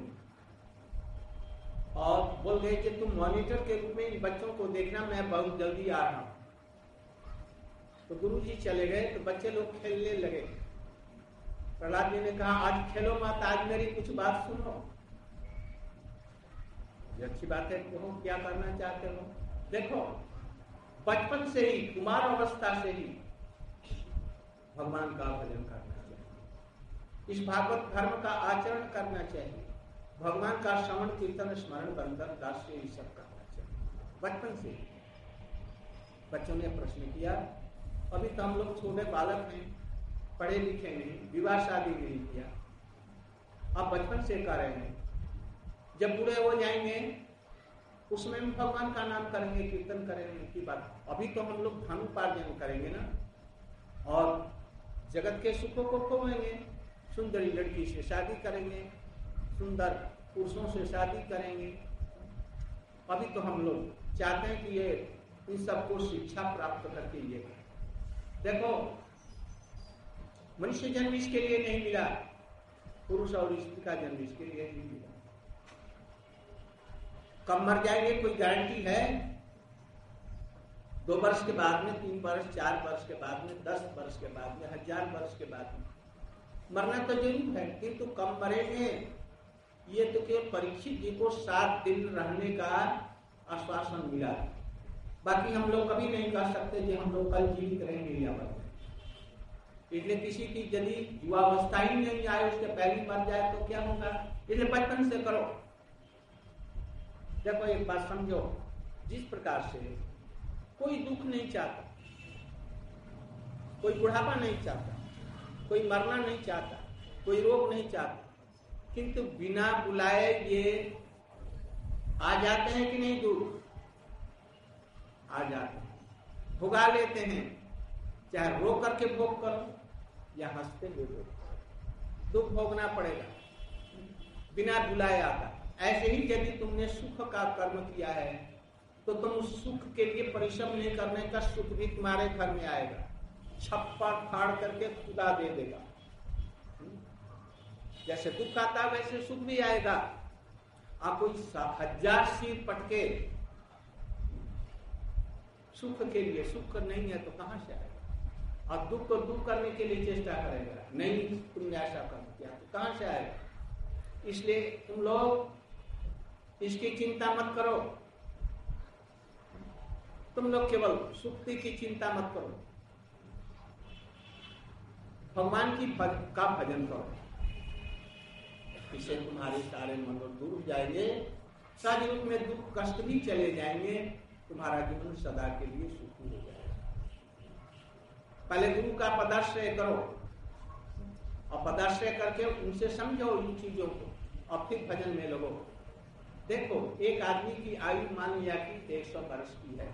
और बोल गए कि तुम मॉनिटर के रूप में इन बच्चों को देखना, मैं बहुत जल्दी आ रहा हूं। तो गुरु जी चले गए तो बच्चे लोग खेलने लगे। प्रहलाद जी ने कहा आज खेलो मत, आज मेरी कुछ बात सुनो। ये अच्छी बात है, कहो क्या करना चाहते हो। देखो बचपन से ही, कुमार अवस्था से ही भगवान का भजन करना चाहिए, इस भागवत धर्म का आचरण करना चाहिए, भगवान का श्रवण कीर्तन स्मरण बंधन दास ये सब करना चाहिए बचपन से। बच्चों ने प्रश्न किया, अभी तो हम लोग छोटे बालक हैं, पढ़े लिखे नहीं, विवाह शादी नहीं किया, अब बचपन से कर रहे हैं, जब बूढ़े हो जाएंगे उसमें हम भगवान का नाम करेंगे, कीर्तन करेंगे की बात। अभी तो हम लोग धन उपार्जन करेंगे ना, और जगत के सुखों को खोएंगे, सुंदरी लड़की से शादी करेंगे, सुंदर पुरुषों से शादी करेंगे। अभी तो हम लोग चाहते हैं कि ये इन सबको शिक्षा प्राप्त करके ये करें। देखो मनुष्य जन्म इसके लिए नहीं मिला, पुरुष और स्त्री का जन्म इसके लिए नहीं मिला। कब मर जाएंगे कोई गारंटी है? दो वर्ष के बाद में, तीन वर्ष, चार वर्ष के बाद में, दस वर्ष के बाद में, हजार वर्ष के बाद में मरना तो जरूर है, किंतु तो कब मरेंगे ये तो केवल परीक्षित जी को सात दिन रहने का आश्वासन मिला, बाकी हम लोग कभी नहीं कह सकते कि हम लोग कल जीवित रहेंगे या मर जाएंगे। इसलिए किसी की यदि युवावस्था ही नहीं आए, उसके पहले मर जाए तो क्या होगा। इसलिए बचपन से करो। देखो एक बात समझो, जिस प्रकार से कोई दुख नहीं चाहता, कोई बुढ़ापा नहीं चाहता, कोई मरना नहीं चाहता, कोई रोग नहीं चाहता, किंतु बिना बुलाए ये आ जाते हैं कि नहीं, दुख आ जाते हैं, भुगा लेते हैं, चाहे रो करके भोग करो या हंसते हुए भोग करो, दुख भोगना पड़ेगा, बिना बुलाए आता। ऐसे ही यदि तुमने सुख का कर्म किया है तो तुम उस सुख के लिए परिश्रम नहीं करने का सुख भी तुम्हारे घर में आएगा, छप्पर फाड़ करके खुदा दे देगा। जैसे दुख आता वैसे सुख भी आएगा। आप कोई हजार सिर पटके सुख के लिए, सुख नहीं है तो कहां से आएगा। और दुख को दूर करने के लिए चेष्टा करेगा, नहीं तुमने ऐसा कर दिया तो कहां से आएगा। इसलिए तुम लोग इसकी चिंता मत करो, तुम लोग केवल सुक्ति की चिंता मत करो, भगवान की भज, का भजन करो, इससे तुम्हारे सारे मनोरथ दूर हो जाएंगे, सारे रूप में दुख कष्ट भी चले जाएंगे, तुम्हारा जीवन सदा के लिए सुखी हो जाएगा। पहले गुरु का पदाश्रय करो और पदाश्रय करके उनसे समझो इन चीजों को और फिर भजन में लगो। देखो एक आदमी की आयु मान लिया कि एक सौ वर्ष की है,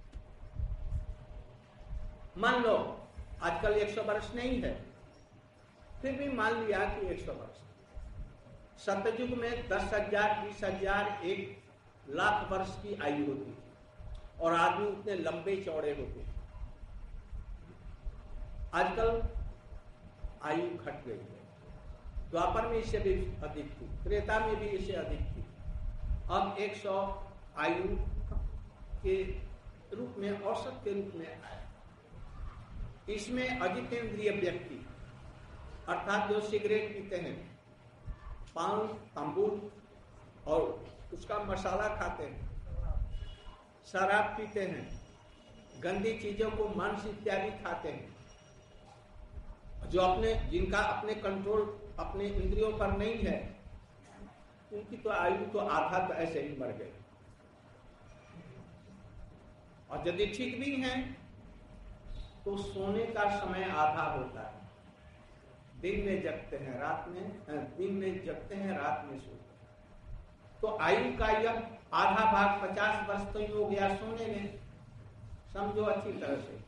मान लो आजकल एक सौ वर्ष नहीं है, फिर भी मान लिया कि एक सौ वर्ष। सतयुग में दस हजार, बीस हजार, एक लाख वर्ष की आयु होती थी और आदमी उतने लंबे चौड़े होते। आजकल आयु घट गई है, द्वापर में इससे भी अधिक थी, त्रेता में भी इससे अधिक थी, अब एक सौ आयु के रूप में, औसत के रूप में आया। इसमें अजितेंद्रिय व्यक्ति अर्थात जो सिगरेट पीते हैं, पान, तंबूर और उसका मसाला खाते हैं, शराब पीते हैं, गंदी चीजों को मांस इत्यादि खाते हैं, जो अपने जिनका अपने कंट्रोल अपने इंद्रियों पर नहीं है, उनकी तो आयु तो आधा तो ऐसे ही मर गए। और यदि ठीक भी हैं तो सोने का समय आधा होता है। दिन में जगते हैं, रात में दिन में जगते हैं, रात में सोते हैं। तो आयु का यह आधा भाग पचास वर्ष तो ही हो गया सोने में, समझो अच्छी तरह से।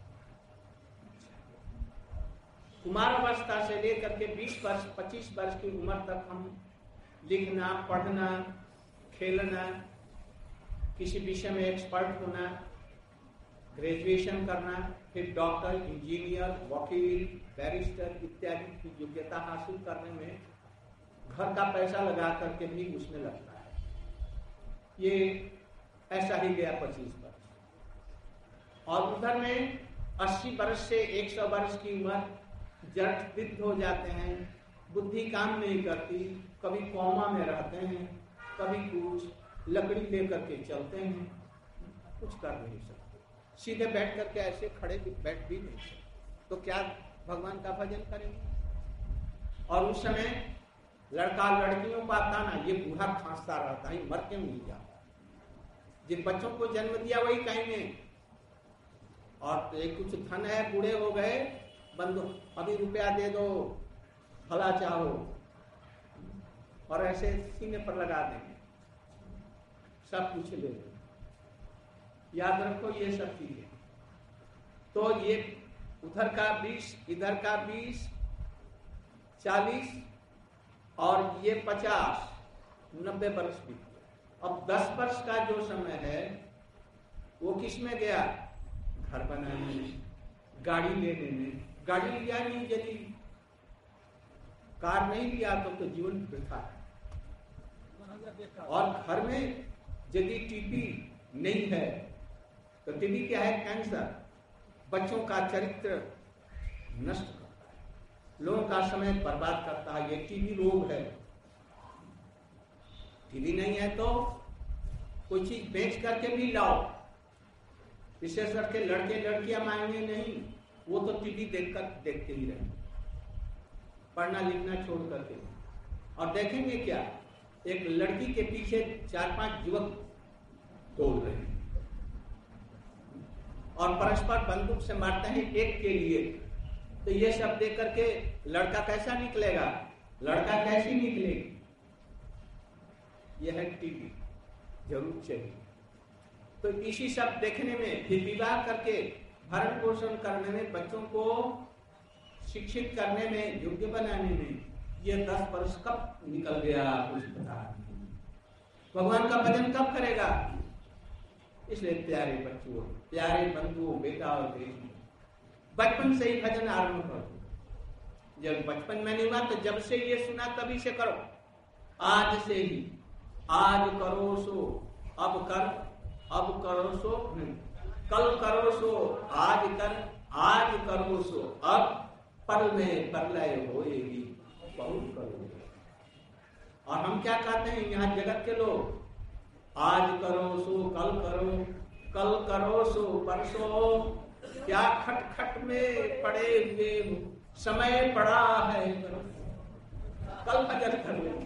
कुमारावस्था से लेकर के बीस वर्ष पच्चीस वर्ष की उम्र तक हम लिखना, पढ़ना, खेलना, किसी विषय में एक्सपर्ट होना, ग्रेजुएशन करना, फिर डॉक्टर, इंजीनियर, वकील, बैरिस्टर इत्यादि की योग्यता हासिल करने में घर का पैसा लगा करके भी उसमें लगता है। ये ऐसा ही गया पच्चीस वर्ष। और उधर में अस्सी वर्ष से एक सौ वर्ष की उम्र जड़ वृद्ध हो जाते हैं, बुद्धि काम नहीं करती, कभी कोमा में रहते हैं, कभी कुछ लकड़ी लेकर के चलते हैं, कुछ कर नहीं सकते, सीधे बैठ करके ऐसे खड़े भी बैठ भी नहीं सकते, तो क्या भगवान का भजन करेंगे? और उस समय लड़का लड़कियों का था ना, ये बूढ़ा खांसता रहता है, मर क्यों नहीं जाता? जिन बच्चों को जन्म दिया वही कहेंगे, और एक कुछ धन है, बूढ़े हो गए, बंदो अभी रुपया दे दो, भला चाहो, और ऐसे सीने पर लगा देंगे, सब कुछ ले लो। याद रखो ये सब चीजें। तो ये उधर का बीस, इधर का बीस, चालीस और ये पचास, नब्बे वर्ष भी। अब दस वर्ष का जो समय है वो किस में गया? घर बनाने में, गाड़ी लेने में। गाड़ी लिया नहीं, यदि कार नहीं लिया तो, तो जीवन वृथा है। और घर में यदि टीबी नहीं है तो टीबी क्या है? कैंसर। बच्चों का चरित्र नष्ट करता है, लोगों का समय बर्बाद करता है, ये टीबी रोग है। टीबी नहीं है तो कोई चीज बेच करके भी लाओ, विशेष करके लड़के लड़कियां मांगे नहीं, वो तो टीवी देखकर देखते ही रहे, पढ़ना लिखना छोड़ करके। और देखेंगे क्या, एक लड़की के पीछे चार पांच युवक दौड़ रहे हैं और परस्पर बंदूक से मारते हैं एक के लिए। तो ये सब देख करके लड़का कैसा निकलेगा, लड़का कैसी निकलेगी? यह है टीवी, जरूर चाहिए। तो इसी सब देखने में, फिर विवाह करके भरण पोषण करने में, बच्चों को शिक्षित करने में, योग्य बनाने में ये दस वर्ष कब निकल गया कुछ पता नहीं। भगवान का भजन कब करेगा? इसलिए प्यारे बच्चों, प्यारे बंधुओं, बेटा और बेटी, बचपन से ही भजन आरंभ करो। जब बचपन में नहीं हुआ तो जब से ये सुना तभी से करो, आज से ही। आज करो सो अब कर, अब करो सो कल करो सो आज कर, आज करो सो अब पल में प्रलय होएगी, बहुत करोगे। और हम क्या कहते हैं यहाँ जगत के लोग? आज करो सो कल करो, कल करो सो परसों, क्या खट खट में पड़े हुए हो, समय पड़ा है कल भजन करो।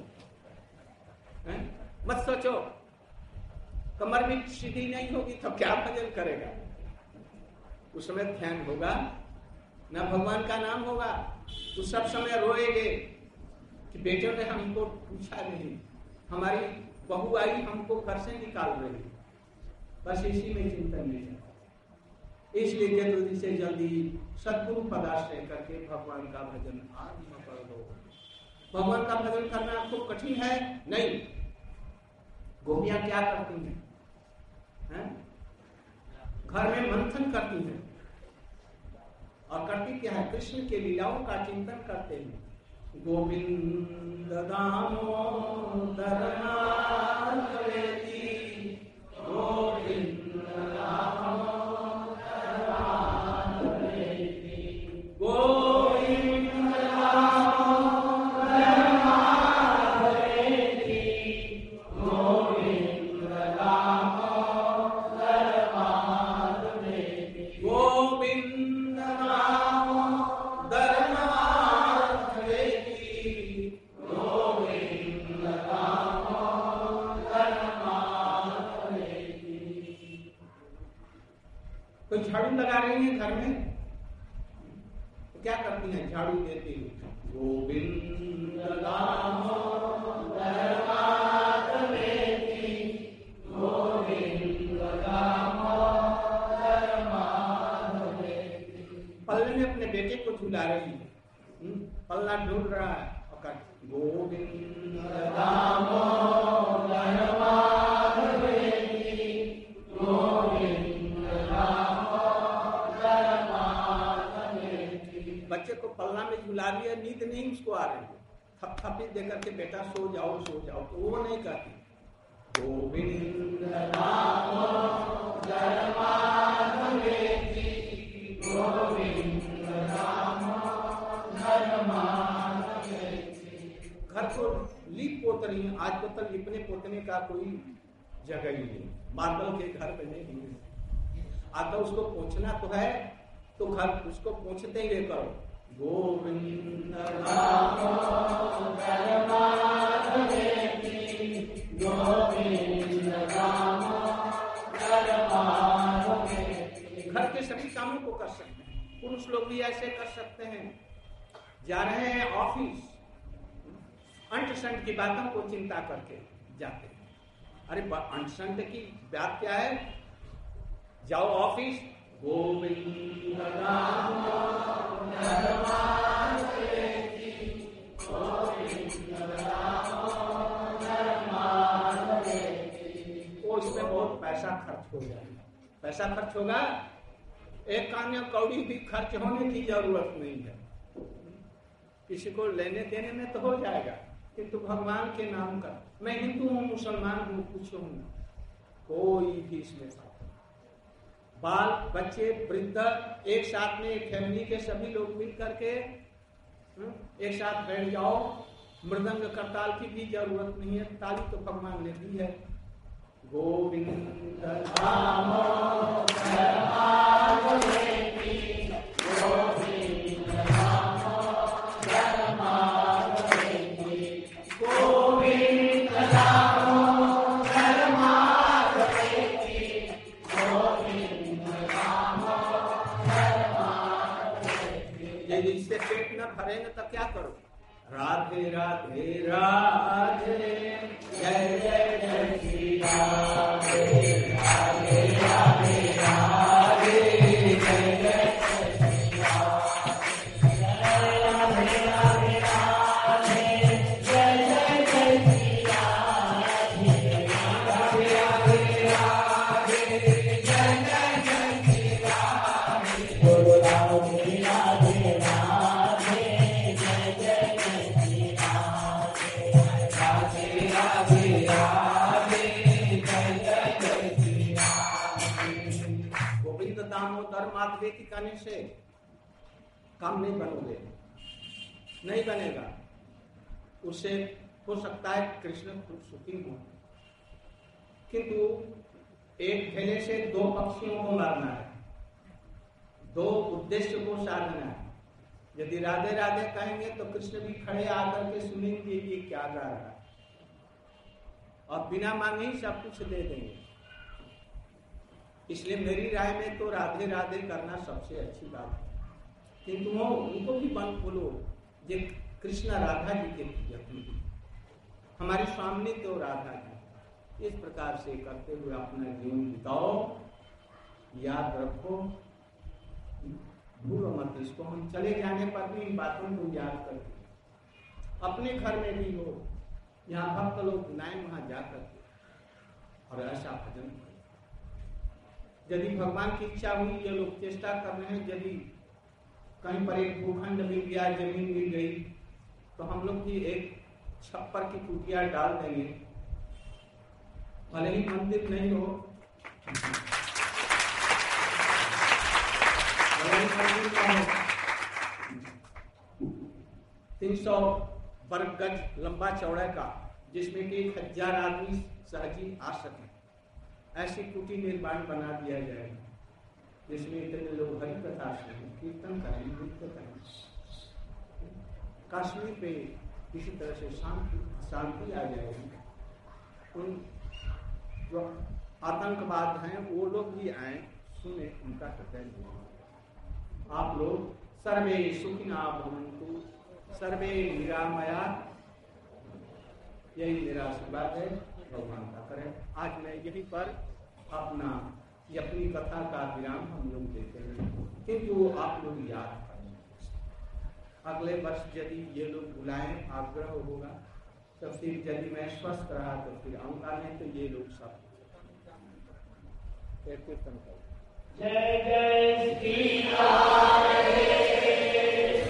मत सोचो कमर भी सीधी नहीं होगी तो क्या भजन करेगा? उस समय ध्यान होगा ना, भगवान का नाम होगा, तो सब समय रोएगे कि बेटों ने हमको पूछा नहीं, हमारी बहू आई हमको घर से निकाल रही। बस इसी में चिंतन नहीं है। इसलिए जल्दी से जल्दी सद्गुरु पदाश्रय करके भगवान का भजन आरंभ कर दो। भगवान का भजन करना खूब कठिन है? नहीं। गोपियां क्या करती हैं? है? घर में मंथन करती हैं और करती क्या है? कृष्ण के लीलाओं का चिंतन करते हैं। गोविंद दामोदर नाथ वेदी, गोविंद दामोदर नाथ वेदी, घर में, तो क्या करती हैं? झाड़ू देती हुई गोविंद दामो धर्मात्मेति, गोविंद दामो धर्मात्मेति। पल्ले में अपने बेटे को झुला रही है, पल्ला ढूंढ रहा है, और गोविंद दामो धर्मात्मेति, गोविंद दामो धर्मात्मेति। बच्चे को पल्ला में झुला रही है, नींद नहीं उसको आ रही है, थपथपी देकर के बेटा सो जाओ सो जाओ, तो वो नहीं कहती गोविंद दामो धर्मात्मेति, गोविंद दामो धर्मात्मेति। घर को लीप पोत रही है, आज तो तक लिपने पोतने का कोई जगह ही नहीं, मार्बल के घर बने ही नहीं। आता उसको पोंछना तो है, तो घर उसको पोंछते हुए करो गोविंद दामो धर्मात्मेति, गोविंद दामो धर्मात्मेति। घर के सभी कामों को कर सकते हैं, पुरुष लोग भी ऐसे कर सकते हैं। जा रहे हैं ऑफिस, अंट संट की बातों को चिंता करके जाते हैं। अरे अंट संट की बात क्या है? जाओ ऑफिस, गोविंद दामो धर्मात्मेति, गोविंद दामो धर्मात्मेति। वो इसमें बहुत पैसा खर्च हो जाएगा, पैसा खर्च होगा, एक कान्या कौड़ी भी खर्च होने की जरूरत नहीं है, किसी को लेने देने में तो हो जाएगा, किंतु भगवान के नाम का, मैं हिंदू हूँ मुसलमान हूँ कुछ हूँ, कोई भी इसमें साथ, बाल बच्चे वृद्ध एक साथ में, एक फैमिली के सभी लोग मिल करके एक साथ बैठ जाओ। मृदंग करताल की भी जरूरत नहीं है, ताली तो भगवान ने दी है। गोविंद दामो धर्मात्मेति, गोविंद दामो धर्मात्मेति, गोविंद दामो धर्मात्मेति, गोविंद दामो धर्मात्मेति। यदि इससे पेट न भरे न तो क्या करो? राधे राधे राधे, जय जय जय श्री राधे, राधे राधे राधे, जय जय जय श्री राधे, राधे राधे राधे, जय जय जय श्री राधे, राधे राधे राधे, जय जय जय श्री राधे, बोलो राधे राधे राधे, जय जय धर्मात्मेति करने से काम नहीं बनोगे, नहीं बनेगा। उससे हो सकता है कृष्ण खुद सुखी हो, किंतु एक ढेले से दो पक्षियों को मारना है, दो उद्देश्य को साधना है। यदि राधे राधे कहेंगे तो कृष्ण भी खड़े आकर के सुनेंगे ये क्या गा रहा है, और बिना मांगे ही सब कुछ दे देंगे। इसलिए मेरी राय में तो राधे राधे करना सबसे अच्छी बात है, किंतु वो उनको भी बंद बोलो ये कृष्ण राधा जी के यत्न, हमारी स्वामी तो राधा जी। इस प्रकार से करते हुए अपना जीवन बिताओ, याद रखो, भूलो मत इसको। हम चले जाने पर भी इन बातों को याद करके अपने घर में भी हो, यहाँ भक्त लोग बुलाए वहां जाकर और ऐसा भजन करो। यदि भगवान की इच्छा हुई, ये लोग चेष्टा कर रहे हैं, यदि कहीं पर एक भूखंड मिल गया, जमीन मिल गई, तो हम लोग भी एक छप्पर की कुटिया डाल देंगे, भले ही मंदिर नहीं हो, तीन सौ वर्ग गज लंबा चौड़ा का, जिसमें कि एक हजार आदमी सहजी आ सके, ऐसी कुटी निर्माण बना दिया जाएगा, जिसमें इतने लोग हरि कथा सुने, कीर्तन करें, नृत्य करें। कश्मीर पे किसी तरह से शांति शांति आ जाएगी। उन जो आतंकवाद हैं वो लोग भी आए, सुने, उनका हृदय आप लोग सर्वे सुखिना भवन्तु, सर्वे निरामया, यही मेरा आशीर्वाद है, भगवान का करें। आज मैं यहीं पर अपना ये अपनी कथा का विराम हम लोग देते हैं, क्योंकि वो आप लोग याद करें। अगले वर्ष यदि ये लोग बुलाएं, आग्रह होगा, तो फिर यदि मैं स्वस्थ रहा तो फिर आऊंगा, नहीं तो ये लोग सब कीर्तन करें। जय जय श्री राम।